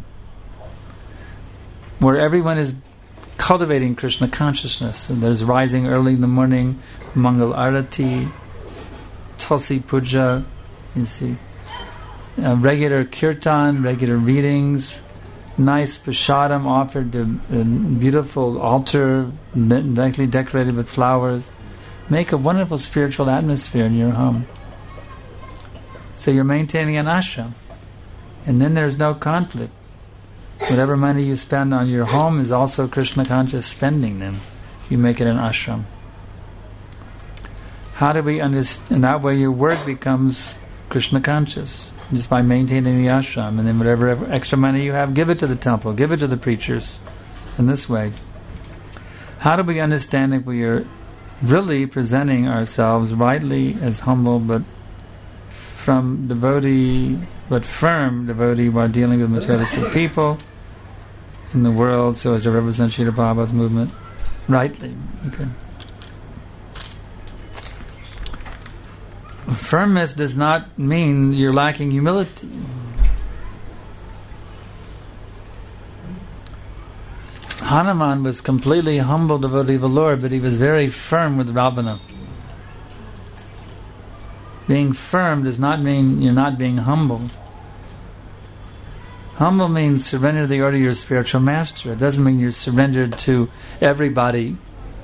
where everyone is cultivating Krishna consciousness. And there's rising early in the morning, Mangal Arati, Tulsi Puja, you see, regular kirtan, regular readings, nice prashadam offered to a beautiful altar, nicely decorated with flowers. Make a wonderful spiritual atmosphere in your home. So you're maintaining an ashram. And then there's no conflict. Whatever money you spend on your home is also Krishna conscious spending then. You make it an ashram. How do we understand? And that way your work becomes Krishna conscious. Just by maintaining the ashram. And then whatever extra money you have, give it to the temple, give it to the preachers. In this way. How do we understand if we are really presenting ourselves rightly as humble but firm devotee while dealing with materialistic people in the world so as to represent Srila Prabhupada's movement rightly? Okay. firmness does not mean you're lacking humility. Hanuman was completely humble devotee of the Lord, but he was very firm with Ravana. Being firm does not mean you're not being humble. Humble means surrender to the order of your spiritual master. It doesn't mean you're surrendered to everybody.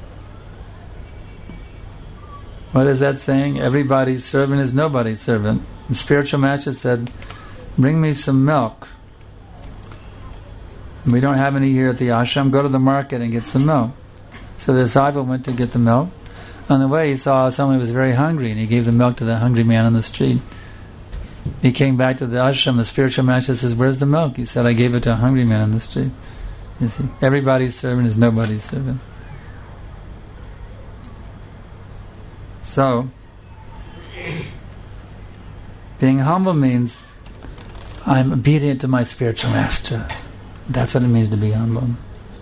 What is that saying? Everybody's servant is nobody's servant. The spiritual master said, bring me some milk. We don't have any here at the ashram. Go to the market and get some milk. So the disciple went to get the milk. On the way, he saw someone who was very hungry, and he gave the milk to the hungry man on the street. He came back to the ashram. The spiritual master says, where's the milk? He said, I gave it to a hungry man on the street. You see, everybody's servant is nobody's servant. So, being humble means I'm obedient to my spiritual master. That's what it means to be humble.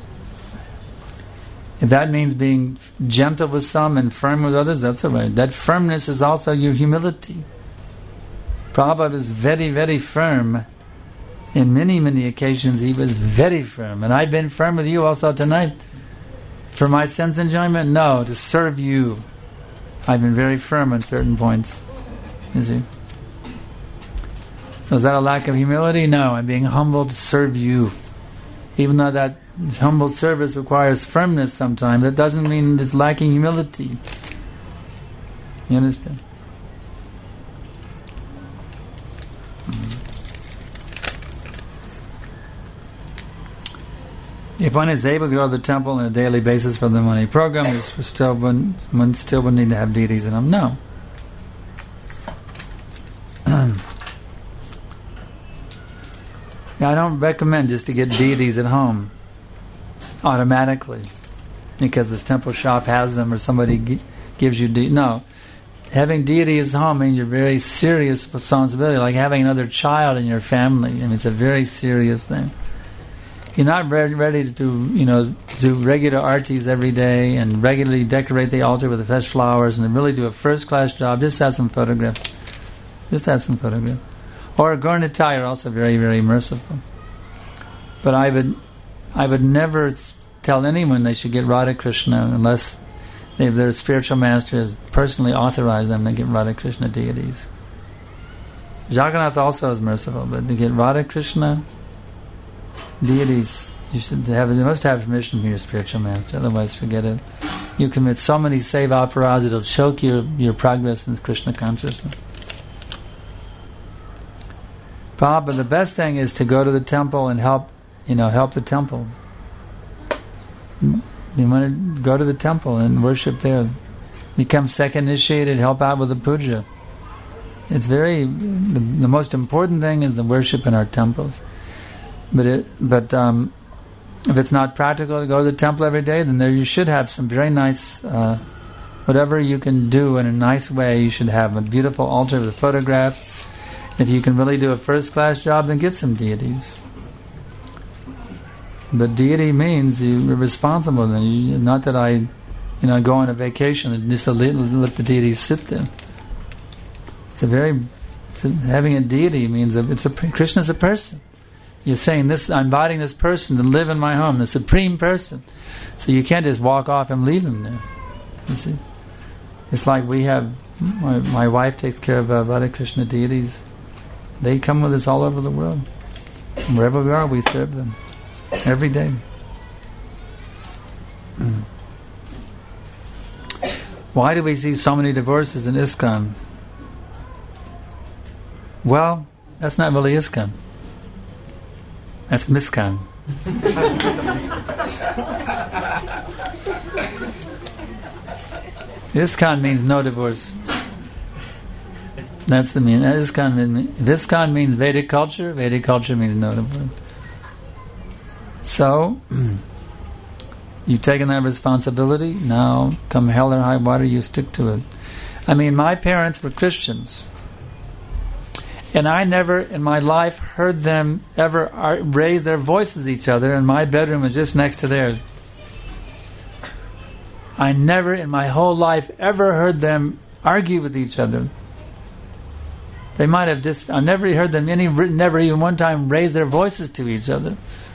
If that means being gentle with some and firm with others, that's all right. That firmness is also your humility. Prabhupada is very, very firm. In many, many occasions he was very firm. And I've been firm with you also tonight. For my sense enjoyment? No, to serve you. I've been very firm on certain points. You see? Was that a lack of humility? No, I'm being humble to serve you. Even though that humble service requires firmness sometimes, that doesn't mean it's lacking humility. You understand? If one is able to go to the temple on a daily basis for the money program, one still would need to have deities in them. No. I don't recommend just to get deities at home automatically because this temple shop has them or somebody gives you no. Having deities at home means you're very serious responsibility, like having another child in your family. I mean, it's a very serious thing. You're not ready to do regular artis every day and regularly decorate the altar with the fresh flowers and really do a first-class job. Just have some photographs. Or Gaur Nitai are also very, very merciful. But I would never tell anyone they should get Radha Krishna unless their spiritual master has personally authorized them to get Radha Krishna deities. Jagannath also is merciful, but to get Radha Krishna deities, you must have permission from your spiritual master, otherwise forget it. You commit so many seva aparadhas, it'll choke your progress in Krishna consciousness. But the best thing is to go to the temple and help the temple. You want to go to the temple and worship there. Become second initiated, help out with the puja. It's the most important thing is the worship in our temples. But if it's not practical to go to the temple every day, then there you should have some very nice, whatever you can do in a nice way, you should have a beautiful altar with photographs. If you can really do a first-class job, then get some deities. But deity means you're responsible. Then not that I, go on a vacation and just let the deities sit there. Having a deity means Krishna's a person. You're saying this. I'm inviting this person to live in my home, the supreme person. So you can't just walk off and leave him there. You see, it's like we have. My wife takes care of Radha Krishna deities. They come with us all over the world. Wherever we are, we serve them. Every day. Why do we see so many divorces in ISKCON? Well, that's not really ISKCON. That's MISKCON. ISKCON means no divorce. That's the meaning. ISKCON means Vedic culture. Vedic culture means no divorce. So, you've taken that responsibility. Now, come hell or high water, you stick to it. I mean, my parents were Christians. And I never in my life heard them ever raise their voices at each other, and my bedroom was just next to theirs. I never in my whole life ever heard them argue with each other. They might have just... I've never heard them never even one time raise their voices to each other.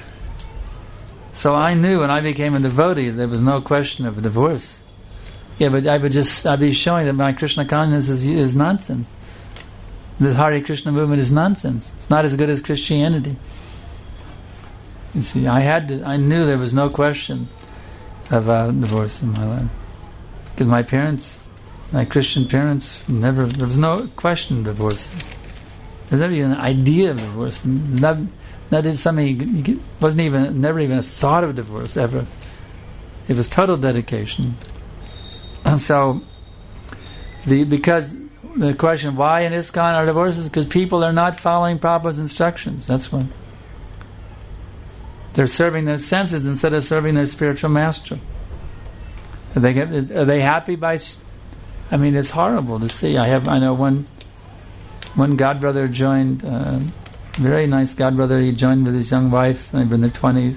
So I knew when I became a devotee there was no question of a divorce. Yeah, but I'd be showing that my Krishna consciousness is nonsense. The Hare Krishna movement is nonsense. It's not as good as Christianity. You see, I knew there was no question of divorce in my life. Because my parents, my Christian parents, there was no question of divorce. There was never even an idea of divorce. Not something, never even a thought of divorce ever. It was total dedication. And so, because the question, why in ISKCON are divorces? Because people are not following Prabhupada's instructions. That's why. They're serving their senses instead of serving their spiritual master. Are they happy by... I mean, it's horrible to see. I know one godbrother joined, very nice godbrother, he joined with his young wife, they were in their 20s.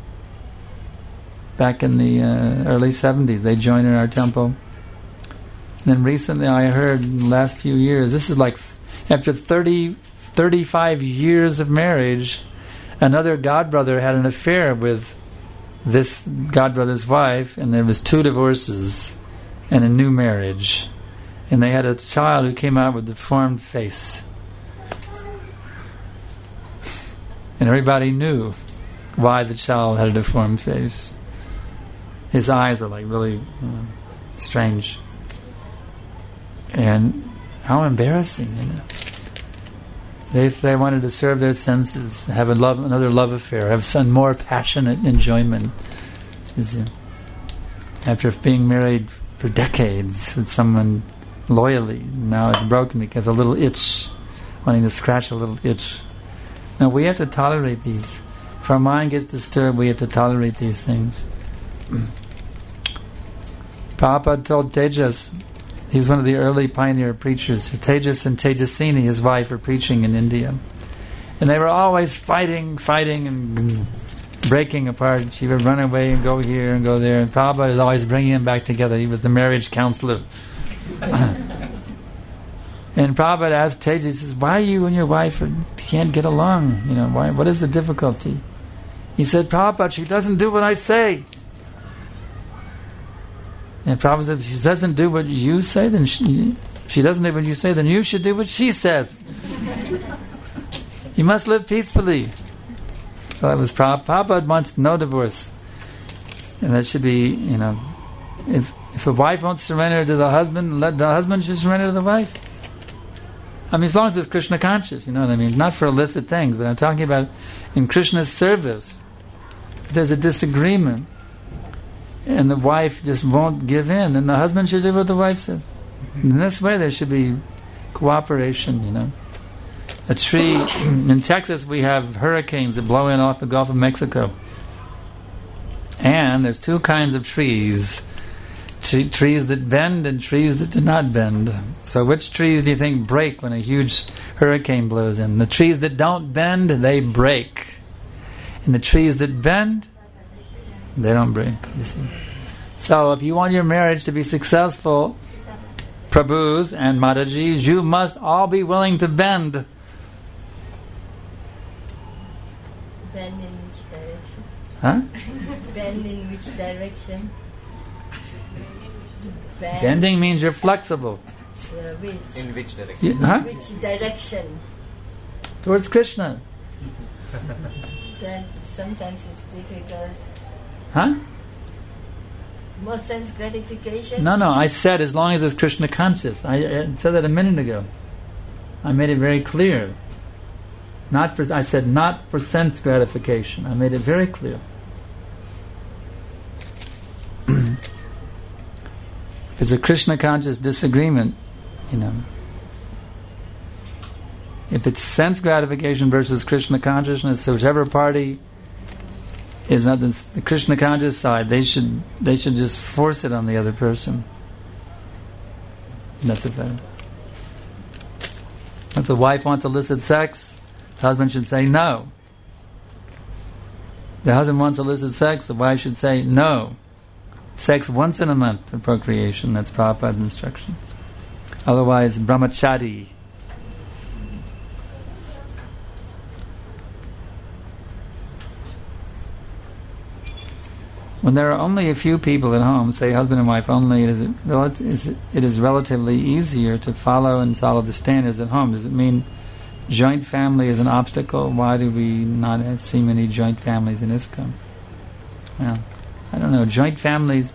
Back in the early 70s, they joined in our temple. And then recently I heard in the last few years, this is like after 35 years of marriage, another godbrother had an affair with this godbrother's wife, and there was 2 divorces and a new marriage. And they had a child who came out with a deformed face. And everybody knew why the child had a deformed face. His eyes were like really strange. And how embarrassing, you know. They wanted to serve their senses, have another love affair, have some more passionate enjoyment. After being married for decades with someone loyally, now it's broken because of a little itch, wanting to scratch a little itch. Now we have to tolerate these. If our mind gets disturbed, we have to tolerate these things. Prabhupada told Tejas, he was one of the early pioneer preachers. Tejas and Tejasini, his wife, were preaching in India. And they were always fighting and breaking apart. She would run away and go here and go there. And Prabhupada was always bringing them back together. He was the marriage counselor. And Prabhupada asked Tejas, he says, why you and your wife can't get along? You know, why? What is the difficulty? He said, Prabhupada, she doesn't do what I say. And Prabhupada said, if she doesn't do what you say, then she doesn't do what you say, then you should do what she says. You must live peacefully. So that was Prabhupada wants no divorce. And that should be, you know, if a wife won't surrender to the husband, let the husband should surrender to the wife. I mean, as long as it's Krishna conscious, you know what I mean? Not for illicit things, but I'm talking about in Krishna's service. If there's a disagreement, and the wife just won't give in, then the husband should do what the wife says. In this way, there should be cooperation, you know. A tree, in Texas we have hurricanes that blow in off the Gulf of Mexico. And there's 2 kinds of trees. Trees that bend and trees that do not bend. So which trees do you think break when a huge hurricane blows in? The trees that don't bend, they break. And the trees that bend, they don't break. You see. So if you want your marriage to be successful, Prabhus and Matajis, you must all be willing to bend. Bend in which direction? Huh? Bend in which direction? Bending means you're flexible. Which? In which direction? Huh? Which direction? Towards Krishna. Then sometimes it's difficult. Huh? More sense gratification? No, I said as long as it's Krishna conscious. I said that a minute ago. I made it very clear. I said not for sense gratification. I made it very clear. If it's a Krishna conscious disagreement, you know. If it's sense gratification versus Krishna consciousness, so whichever party is not the Krishna conscious side, they should just force it on the other person. And that's a fact. If the wife wants illicit sex, the husband should say no. The husband wants illicit sex, the wife should say no. Sex once in a month for procreation, that's Prabhupada's instruction. Otherwise, brahmachari. When there are only a few people at home, say husband and wife only, it is relatively easier to follow and follow the standards at home. Does it mean joint family is an obstacle? Why do we not see many joint families in ISKCON? Well, I don't know. Joint families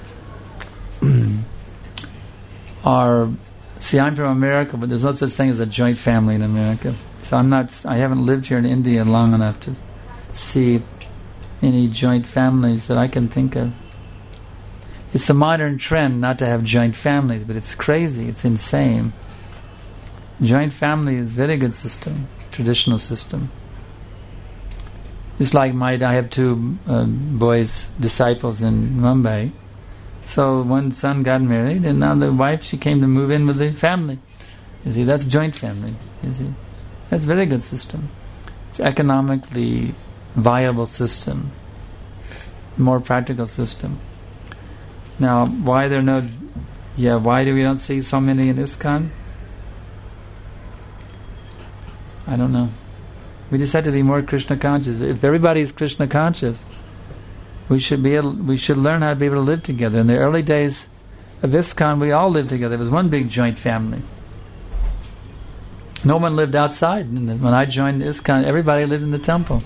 are... See, I'm from America, but there's no such thing as a joint family in America. So I haven't lived here in India long enough to see any joint families that I can think of. It's a modern trend not to have joint families, but it's crazy, it's insane. Joint family is a very good system, traditional system. Just like I have two boys, disciples in Mumbai. So one son got married, and now the wife, she came to move in with the family. You see, that's joint family. You see, that's a very good system. It's economically viable system, more practical system. Now, why do we don't see so many in ISKCON? I don't know. We just have to be more Krishna conscious. If everybody is Krishna conscious, we should learn how to be able to live together. In the early days of ISKCON, we all lived together. It was one big joint family. No one lived outside. When I joined ISKCON, everybody lived in the temple.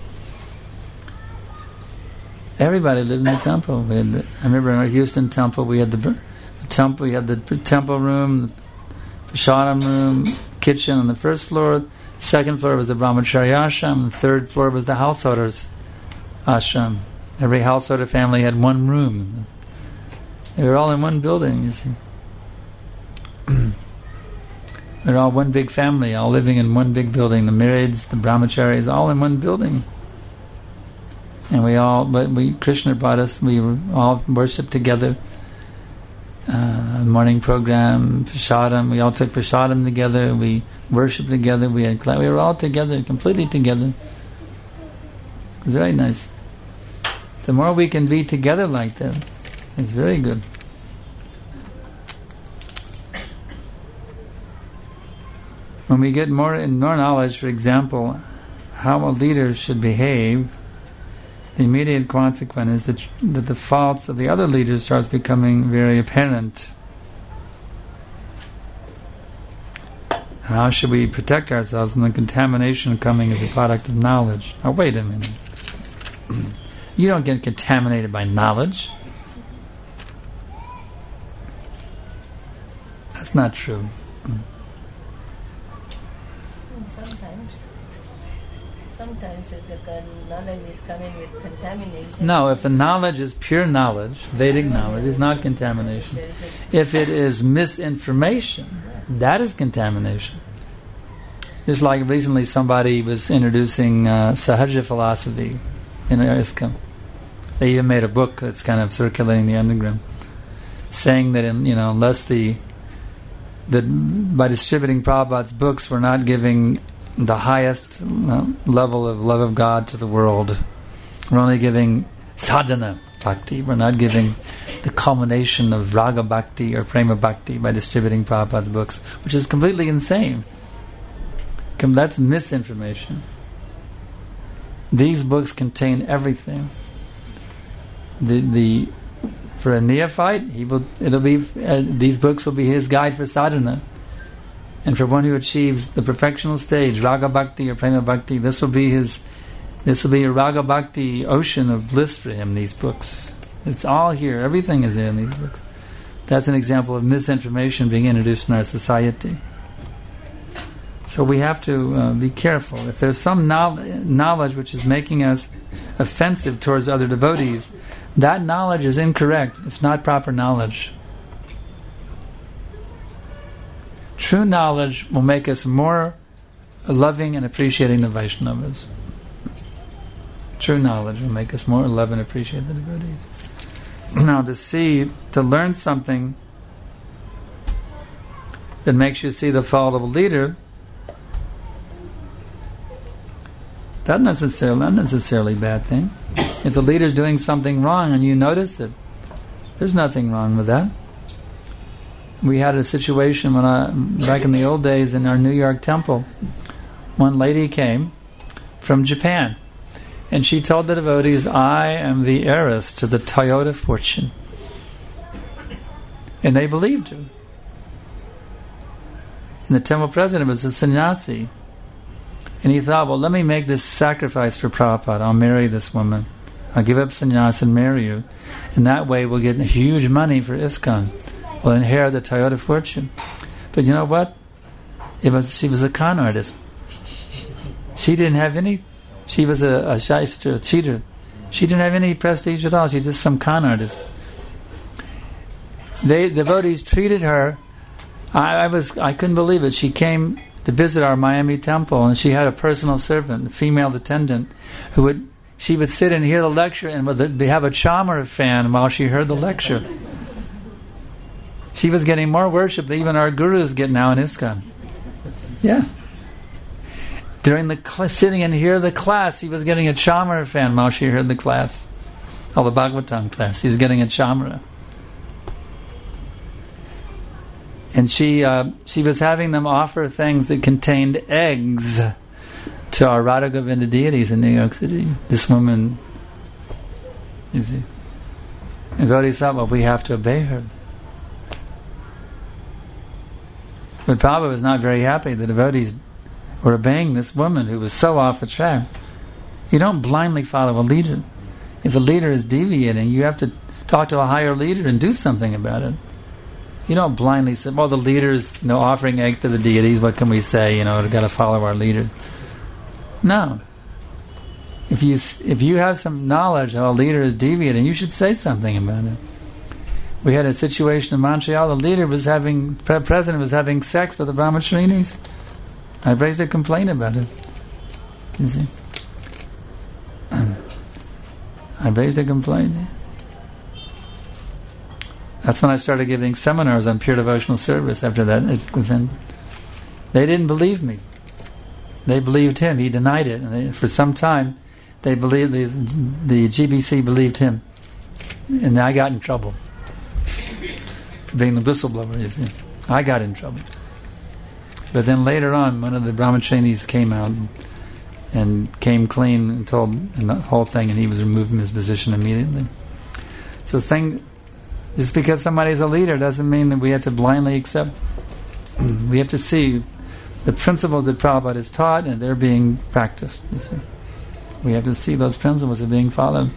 Everybody lived in the temple. I remember in our Houston temple, we had the temple room, the prasadam room, kitchen on the first floor. Second floor was the brahmacharya ashram. The third floor was the householders ashram. Every householder family had one room. They were all in one building, you see. They're all one big family, all living in one big building. The marrieds, the brahmacharis, all in one building. And Krishna brought us, we all worshipped together. Morning program, prasadam, we all took prasadam together, we worshipped together, we were all together, completely together. It was very nice. The more we can be together like that, it's very good. When we get more knowledge, for example, how a leader should behave, the immediate consequence is that the faults of the other leaders starts becoming very apparent. How should we protect ourselves from the contamination coming as a product of knowledge? Now wait a minute. You don't get contaminated by knowledge. That's not true. Sometimes if the knowledge is coming with contamination. No, if the knowledge is pure knowledge, Vedic knowledge, is not contamination. If it is misinformation, that is contamination. Just like recently somebody was introducing Sahaja philosophy in ISKCON. They even made a book that's kind of circulating the underground, saying that unless by distributing Prabhupada's books, we're not giving the highest level of love of God to the world. We're only giving sadhana bhakti. We're not giving the culmination of raga bhakti or prema bhakti by distributing Prabhupada's books, which is completely insane. That's misinformation. These books contain everything. For a neophyte, these books will be his guide for sadhana. And for one who achieves the perfectional stage, raga bhakti or prema bhakti, this will be a raga bhakti ocean of bliss for him. These books, it's all here. Everything is there in these books. That's an example of misinformation being introduced in our society. So we have to be careful. If there's some knowledge which is making us offensive towards other devotees, that knowledge is incorrect. It's not proper knowledge. True knowledge will make us more loving and appreciating the Vaishnavas. True knowledge will make us more love and appreciate the devotees. Now, to learn something that makes you see the fault of a leader, that's not necessarily a bad thing. If the leader's doing something wrong and you notice it, there's nothing wrong with that. We had a situation back in the old days in our New York temple. One lady came from Japan, And she told the devotees, I am the heiress to the Toyota fortune. And they believed her. And the temple president was a sannyasi. And he thought, well, let me make this sacrifice for Prabhupada. I'll marry this woman. I'll give up sannyas and marry you. And that way we'll get huge money for ISKCON. We'll inherit the Toyota fortune. But you know what? She was a con artist. She didn't have any... She was a shyster, a cheater. She didn't have any prestige at all. She's just some con artist. The devotees treated her... I couldn't believe it. She came to visit our Miami temple, and she had a personal servant, a female attendant, she would sit and hear the lecture and would have a chamar fan while she heard the lecture. She was getting more worship than even our gurus get now in ISKCON. Yeah. During the sitting and hear the class, he was getting a chamara fan while she heard the class. Oh, the Bhagavatam class. He was getting a chamara. And she was having them offer things that contained eggs to our Radha Govinda deities in New York City. This woman, you see. And devotees thought, well, we have to obey her. But Prabhupada was not very happy. The devotees were obeying this woman who was so off the track. You don't blindly follow a leader. If a leader is deviating, you have to talk to a higher leader and do something about it. You don't blindly say, well, the leader's offering eggs to the deities, what can we say? We've got to follow our leader. No. If you have some knowledge how a leader is deviating, you should say something about it. We had a situation in Montreal. The president was having sex with the brahmacharis. I raised a complaint about it. You see? I raised a complaint. That's when I started giving seminars on pure devotional service after that event. They didn't believe me. They believed him. He denied it. And for some time, they believed the GBC believed him. And I got in trouble. Being the whistleblower, you see. I got in trouble. But then later on, one of the brahmacharis came out and came clean and told the whole thing, and he was removed from his position immediately. So just because somebody's a leader doesn't mean that we have to blindly accept. We have to see the principles that Prabhupada has taught, and they're being practiced. You see, we have to see those principles are being followed.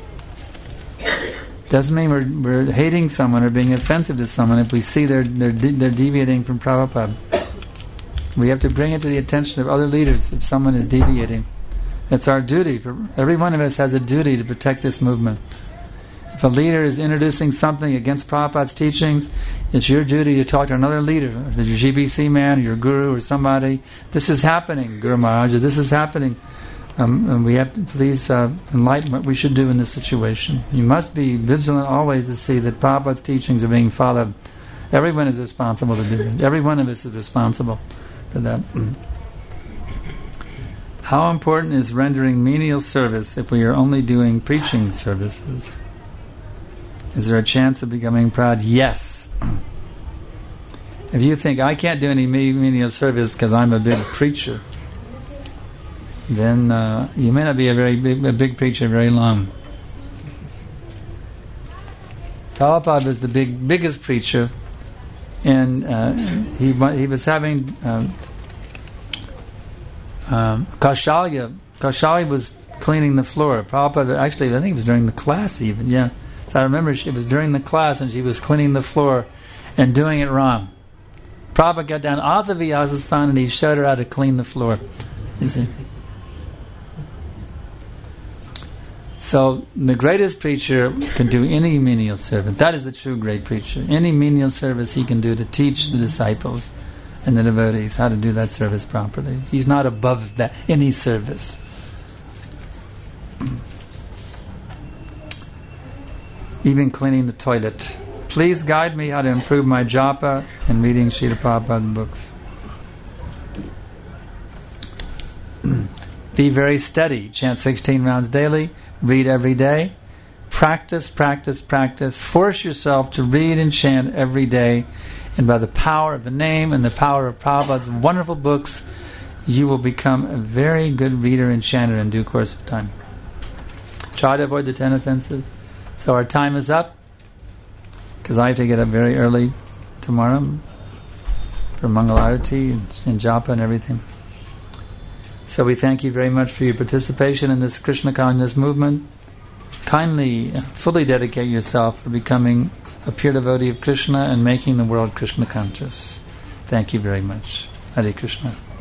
Doesn't mean we're hating someone or being offensive to someone if we see they're deviating from Prabhupada. We have to bring it to the attention of other leaders if someone is deviating. It's our duty. Every one of us has a duty to protect this movement. If a leader is introducing something against Prabhupada's teachings, it's your duty to talk to another leader, your GBC man, or your guru, or somebody. This is happening, Guru Maharaj. This is happening. And we have to please enlighten what we should do in this situation. You must be vigilant always to see that Prabhupada's teachings are being followed. Everyone is responsible to do that. Every one of us is responsible for that. How important is rendering menial service if we are only doing preaching services? Is there a chance of becoming proud? Yes. If you think, I can't do any menial service because I'm a big preacher, then you may not be a big preacher very long. Prabhupada was the biggest preacher, and he was having Kaushalya. Kaushalya was cleaning the floor. Prabhupada, actually, I think it was during the class even, yeah. So I remember it was during the class and she was cleaning the floor and doing it wrong. Prabhupada got down off the Vyasasana and he showed her how to clean the floor. You see? So the greatest preacher can do any menial service. That is the true great preacher. Any menial service he can do to teach the disciples and the devotees how to do that service properly. He's not above that any service. Even cleaning the toilet. Please guide me how to improve my japa and reading Srila Prabhupada books. Be very steady. Chant 16 rounds daily. Read every day. Practice, practice, practice. Force yourself to read and chant every day. And by the power of the name and the power of Prabhupada's wonderful books, you will become a very good reader and chanter in due course of time. Try to avoid the 10 offenses. So our time is up, because I have to get up very early tomorrow for Mangalarati and Japa and everything. So we thank you very much for your participation in this Krishna consciousness movement. Kindly, fully dedicate yourself to becoming a pure devotee of Krishna and making the world Krishna conscious. Thank you very much. Hare Krishna.